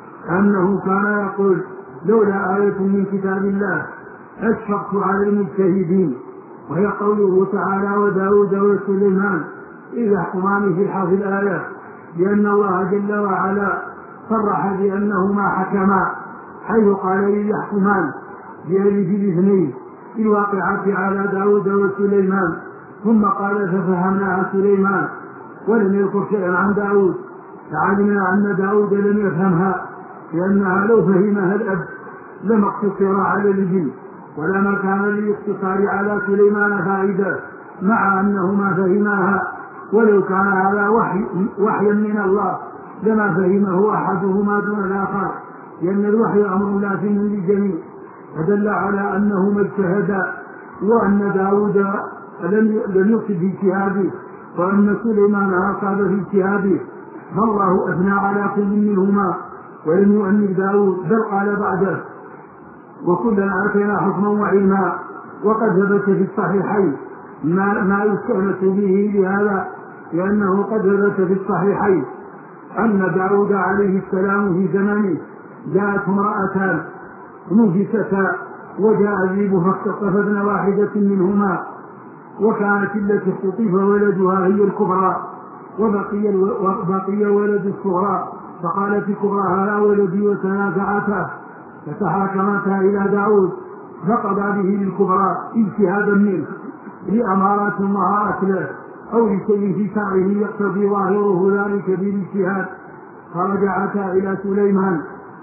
أنه كان يقول: لولا آية من كتاب الله أشفقت على المجتهدين، وهي قوله تعالى: وداود وسليمان إذ يحكمان في الحرف الآية، لأن الله جل وعلا صرح بأنهما حكما، حيث قال إذ يحكمان بألف الاثنين في الواقعة على داود وسليمان، ثم قال: ففهمناها سليمان، ولم يذكر شيئا عن داود، فعلمنا أن داود لم يفهمها، لأنها لو فهمها الأب لما اقتصر على الابن، ولما كان للاقتصار على سليمان فائدة، مع أنه ما فهمها، ولو كان هذا وحي وحيا من الله لما فهمه أحدهما دون الآخر، لأن الوحي أمر لازم للجميع. فدل على أنهما اجتهدا، وأن داود لم يصب في اجتهاده، وأن سليمان أصاب في اجتهاده، فالله أثنى على كل منهما ولم يؤمن داود، بل قال بعده: وكلا آتينا حكما وعلما. وقد ثبت في الصحيحين ما, ما يستأنس به لهذا، لأنه قد ثبت في الصحيحين أن داود عليه السلام في زمنه جاءت امرأتان نجستا، وجاء الذئب فاختطفن واحدة منهما، وكانت التي اختطف ولدها هي الكبرى، وبقي, وبقي ولد الصغرى، فقالت الكبرى: هذا ولدي، وتنازعتا فتحاكمتا إلى داود، فقضى به للكبرى اجتهادا منه لأمارات ومهارات له، أو لشيء في شعره يقتضي ظاهره ذلك بالاجتهاد. فرجعتا إلى سليمان،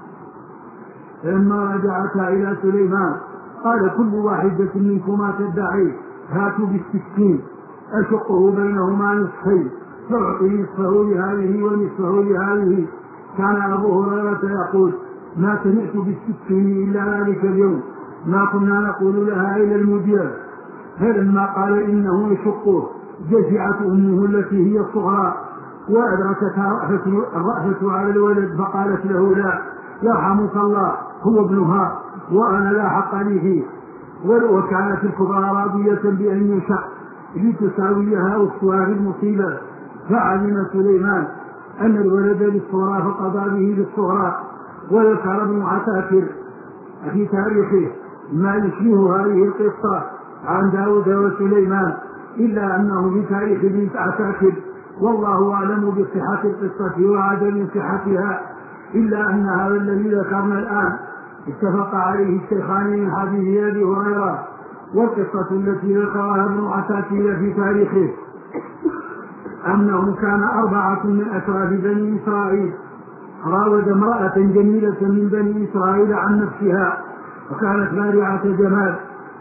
فلما رجعتا إلى سليمان قال: كل واحدة منكما تدعي، هاتوا بالسكين أشقه بينهما نصفين، فأعطي نصفه لهذه ونصفه لهذه. كان أبو هريرة يقول: ما سمعت بالسكين إلا ذلك اليوم، ما كنا نقول لها إلى المدير. فلما قال إنه يشقه جزعت أمه التي هي الصغرى، وأدركتها الرأفة على الولد، فقالت له: لا يرحمك الله، هو ابنها وأنا لا حق لي فيه. وكانت الكبرى راضية بأن يشق لتساويها أختها في المصيبة. فعلم سليمان أن الولد للصغرى فقضى به للصغرى. وذكر ابن عساكر في تاريخه ما يشبه هذه القصة عن داود وسليمان، إلا أنه في تاريخ ابن عساكر والله أعلم بصحة القصة وعدم صحتها إلا أن هذا الذي ذكرنا الآن اتفق عليه الشيخان من حديث أبي هريرة، والقصة التي ذكرها ابن عساكر في تاريخه أنه كان أربعة من أشراف بني إسرائيل راود امرأة جميلة من بني إسرائيل عن نفسها، وكانت بارعة جمال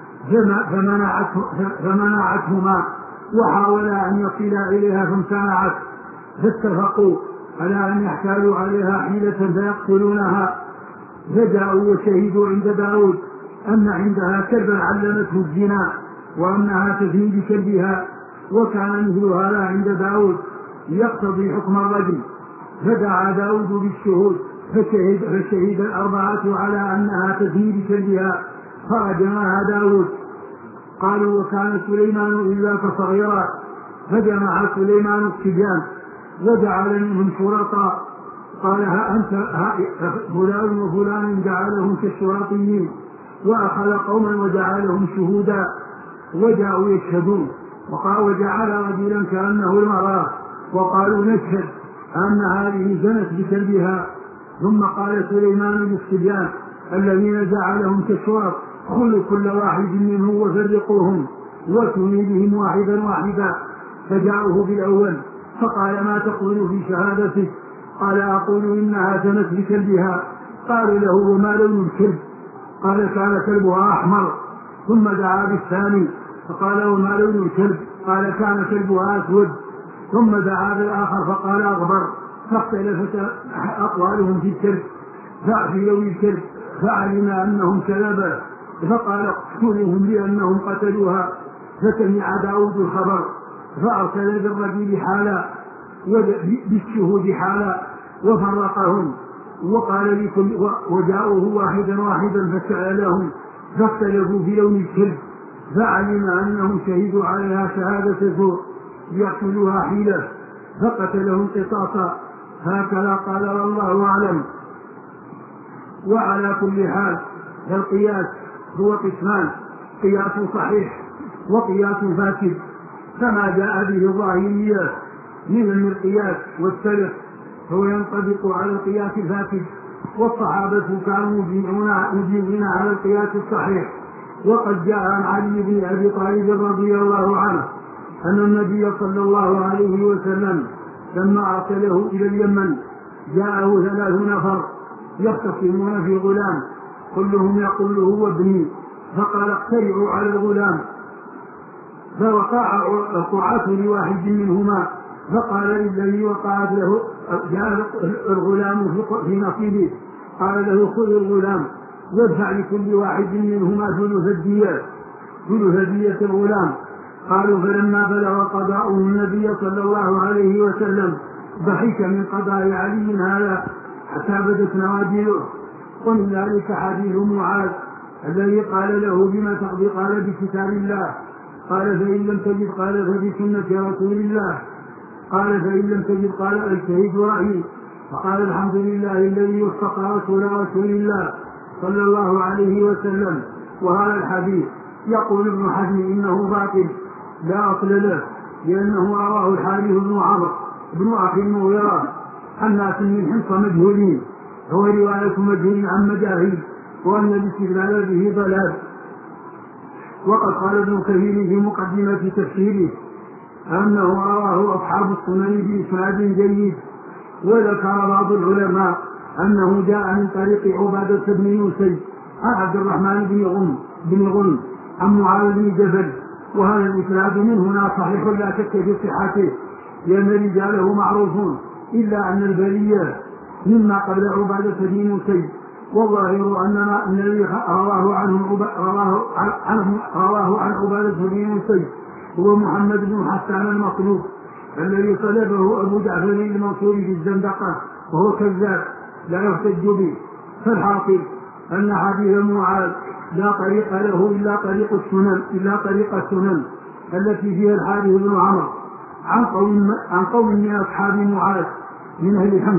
فمنعته فمنعتهما، وحاولا أن يصلا إليها فامتنعت، فاتفقوا على أن يحتالوا عليها حيلة فيقتلونها. فجاءوا وشهدوا عند داود أن عندها كلبا علمته الزنا وأنها تزني بكلبها، وكان مثل هذا عند داود يقتضي حكم الرجل. فدعا داود بالشهود فشهد, فشهد الأربعة على أنها تزني بكلبها فرجمها داود. قالوا وكان سليمان إلا كصغيرا، فجمع سليمان الصبيان وجعل منهم شرطا، قال ها أنت ها فلان وفلان جعلهم كالشرطيين، وأخذ قوما وجعلهم شهودا وجاءوا يشهدون، وقال وجعل رجلا كأنه المرأة وقالوا نشهد أن هذه زنت بكلبها. ثم قال سليمان للصبيان الذين جعلهم كالشرط خذوا كل واحد منهم وفرقوهم واتوني بهم واحدا واحدا. فجاءوه بالأول فقال ما تقول في شهادتك؟ قال أقول إنها زنت بكلبها. قالوا له وما لون الكلب؟ قال كان كلبها أحمر. ثم دعا بالثاني فقال وما لون الكلب؟ قال كان كلبها أسود. ثم دعا بالآخر فقال أغبر. فاختلفت أقوالهم في الكلب في لون الكلب، فعلم أنهم كذبا فقال اقتلوهم بأنهم قتلوها. فسمع داود الخبر فأرسل بالرجل حالا بالشهود حالا وفرقهم وقال لكل وجاءوه واحدا واحدا فسألهم فاختلفوا في لون الكلب، فعلم أنهم شهدوا عليها شهادة زور يقتلوها حيلة فقتلهم قصاصا. هكذا قال والله أعلم. وعلى كل حال فالقياس هو قسمان: قياس صحيح وقياس فاسد، كما جاء به الظاهرية من المرقياس والسلف، هو ينطبق على القياس الفاسد، والصحابة كانوا مجيبين على القياس الصحيح. وقد جاء عن علي بن أبي طالب رضي الله عنه أن النبي صلى الله عليه وسلم لما أرسله إلى اليمن جاءه ثلاث نفر يختصمون في غلام كلهم يقول هو ابني، فقال اقترعوا على الغلام، فوقع القرعة لواحد منهما، فقال للذي وقعت له جاء الغلام في نصيبه قال له خذ الغلام وادفع لكل واحد منهما ثلث الدية ثلث دية الغلام. قالوا فلما بلغ قضاء النبي صلى الله عليه وسلم ضحك من قضاء علي هذا حتى بدت نواجذه. ومن ذلك حديث معاذ الذي قال له بما تقضي؟ قال بكتاب الله. قال فإن لم تجد قال فبسنة رسول الله. قال فإن لم تجد قال اجتهد رأيي. فقال الحمد لله الذي وفق رسول رسول الله صلى الله عليه وسلم. وهذا الحديث يقول ابن حزم إنه باطل لا أصل له، لأنه رواه الحارث بن عمرو بن أخي المغيرة عن ناس من حمص مجهولين، هو رواية مجهول عن مجاهيل، وأن الاستدلال به ضلال. وقد قال ابن كثير في مقدمة تفسيره أنه رواه أصحاب السنن بإسناد جيد. وذكر بعض العلماء أنه جاء من طريق عبادة بن يوسف عن عبد الرحمن بن غنم بن غنم عن معاذ بن جبل، وهذا الإسناد من هنا صحيح لا شك في صحته لأن رجاله معروفون، إلا أن البرية مما قبل عبادة بن يوسف. والظاهر أننا أن الذي رواه عنه رواه عنه رواه عن عبادة بن يوسف هو محمد بن حسان المصلوب الذي طلبه أبو جعفر المنصور في الزندقة، وهو كذاب لا يحتج به. فالحاصل أن حديث معاذ لا طريق له إلا طريق السنن إلا طريق السنن التي فيها الحارث بن عمرو عن قوم عن قوم من أصحاب معاذ من أهل حمص،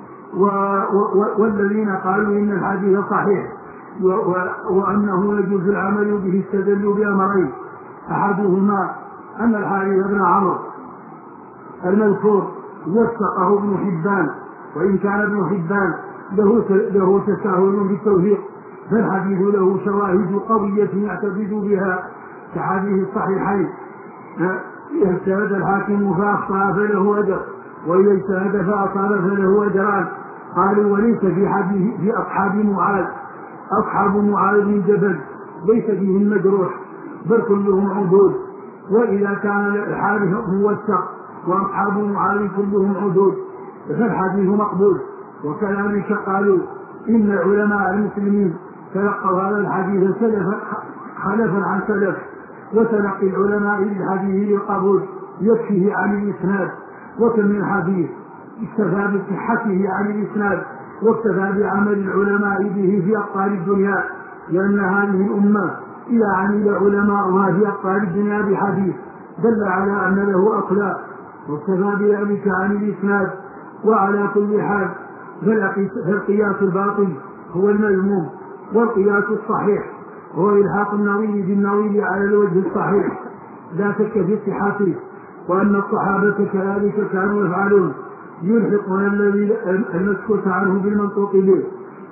والذين قالوا إن الحديث صحيح وأنه يجوز العمل به استدلوا بأمرين: أحدهما أن الحارث بن عمرو المذكور وثقه ابن حبان، وإن كان ابن حبان له له تساهل بالتوفيق، فالحديث له شواهد قوية يعتقد بها كحديث الصحيحين: إذا اجتهد الحاكم فأخطأ فله أجر، وإذا اجتهد فأصاب فله أجران. قالوا: وليس في حديث في أصحاب معاذ أصحاب معاذ بن جبل ليس فيهم مجروح بل كلهم عدول، وإذا كان الحادث موثق وأصحاب معاذ كلهم عدول فالحديث مقبول. وكذلك قالوا: إن علماء المسلمين تلقوا هذا الحديث سلفا خلفا عن سلف، وتلقي العلماء للحديث للقبول يكفيه عن الإسناد، وكم من حديث اكتفى بصحته عن الإسناد واكتفى بعمل العلماء به في أقطار الدنيا، لأن هذه الأمة إذا عمل علماؤها في أقطار الدنيا بحديث دل على أن له أخلاق، واكتفى بذلك عن الإسناد. وعلى كل حال فالقياس الباطل هو المذموم، والقياس الصحيح هو إلحاق النظير بالنظير على الوجه الصحيح لا شك في صحته، وأن الصحابة كذلك كانوا يفعلون، يلحقون الذي المسكوت عنه بالمنطوق به،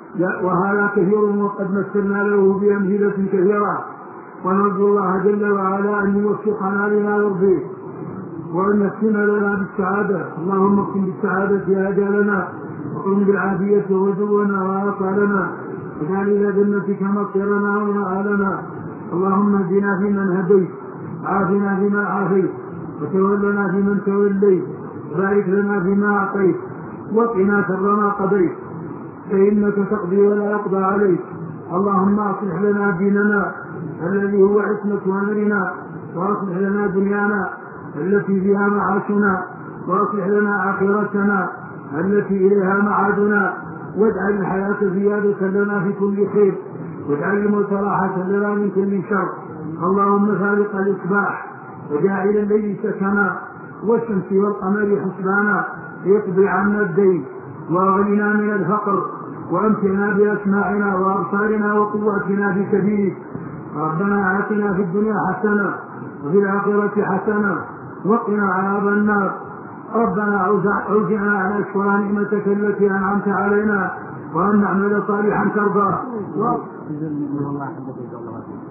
وهذا كثير وقد مثلنا له بأمثلة كثيرة، ونرجو الله جل وعلا أن يوفقنا لما يرضيه وأن يختم لنا بالسعادة. اللهم اختم بالسعادة آجالنا، وقم بالعافية وجونا وآصالنا، واجعل إلى جنتك مصيرنا ومآلنا. اللهم اهدنا فيمن هديت، عافنا فيما عافيت، وتولنا فيمن توليت، بارك لنا فيما أعطيت، وقنا شر ما قضيت، فإنك تقضي ولا يقضى عليك. اللهم أصلح لنا ديننا الذي هو عصمة أمرنا، وأصلح لنا دنيانا التي فيها معاشنا، وأصلح لنا آخرتنا التي إليها معادنا، واجعل الحياة زيادة لنا في كل خير، واجعل الموت راحة لنا من كل شر. اللهم فارق الإصباح وجاعل الليل سكنا والشمس والقمر حسبانا، اقضي عنا الدين واغننا من الفقر، وامتعنا بأسماعنا وأبصارنا وقواتنا في سبيلك. ربنا آتنا في الدنيا حسنة وفي الآخرة حسنة وقنا عذاب النار. ربنا أوزعنا على أشكر نعمتك التي أنعمت علينا، وأن نعمل صالحا ترضاه.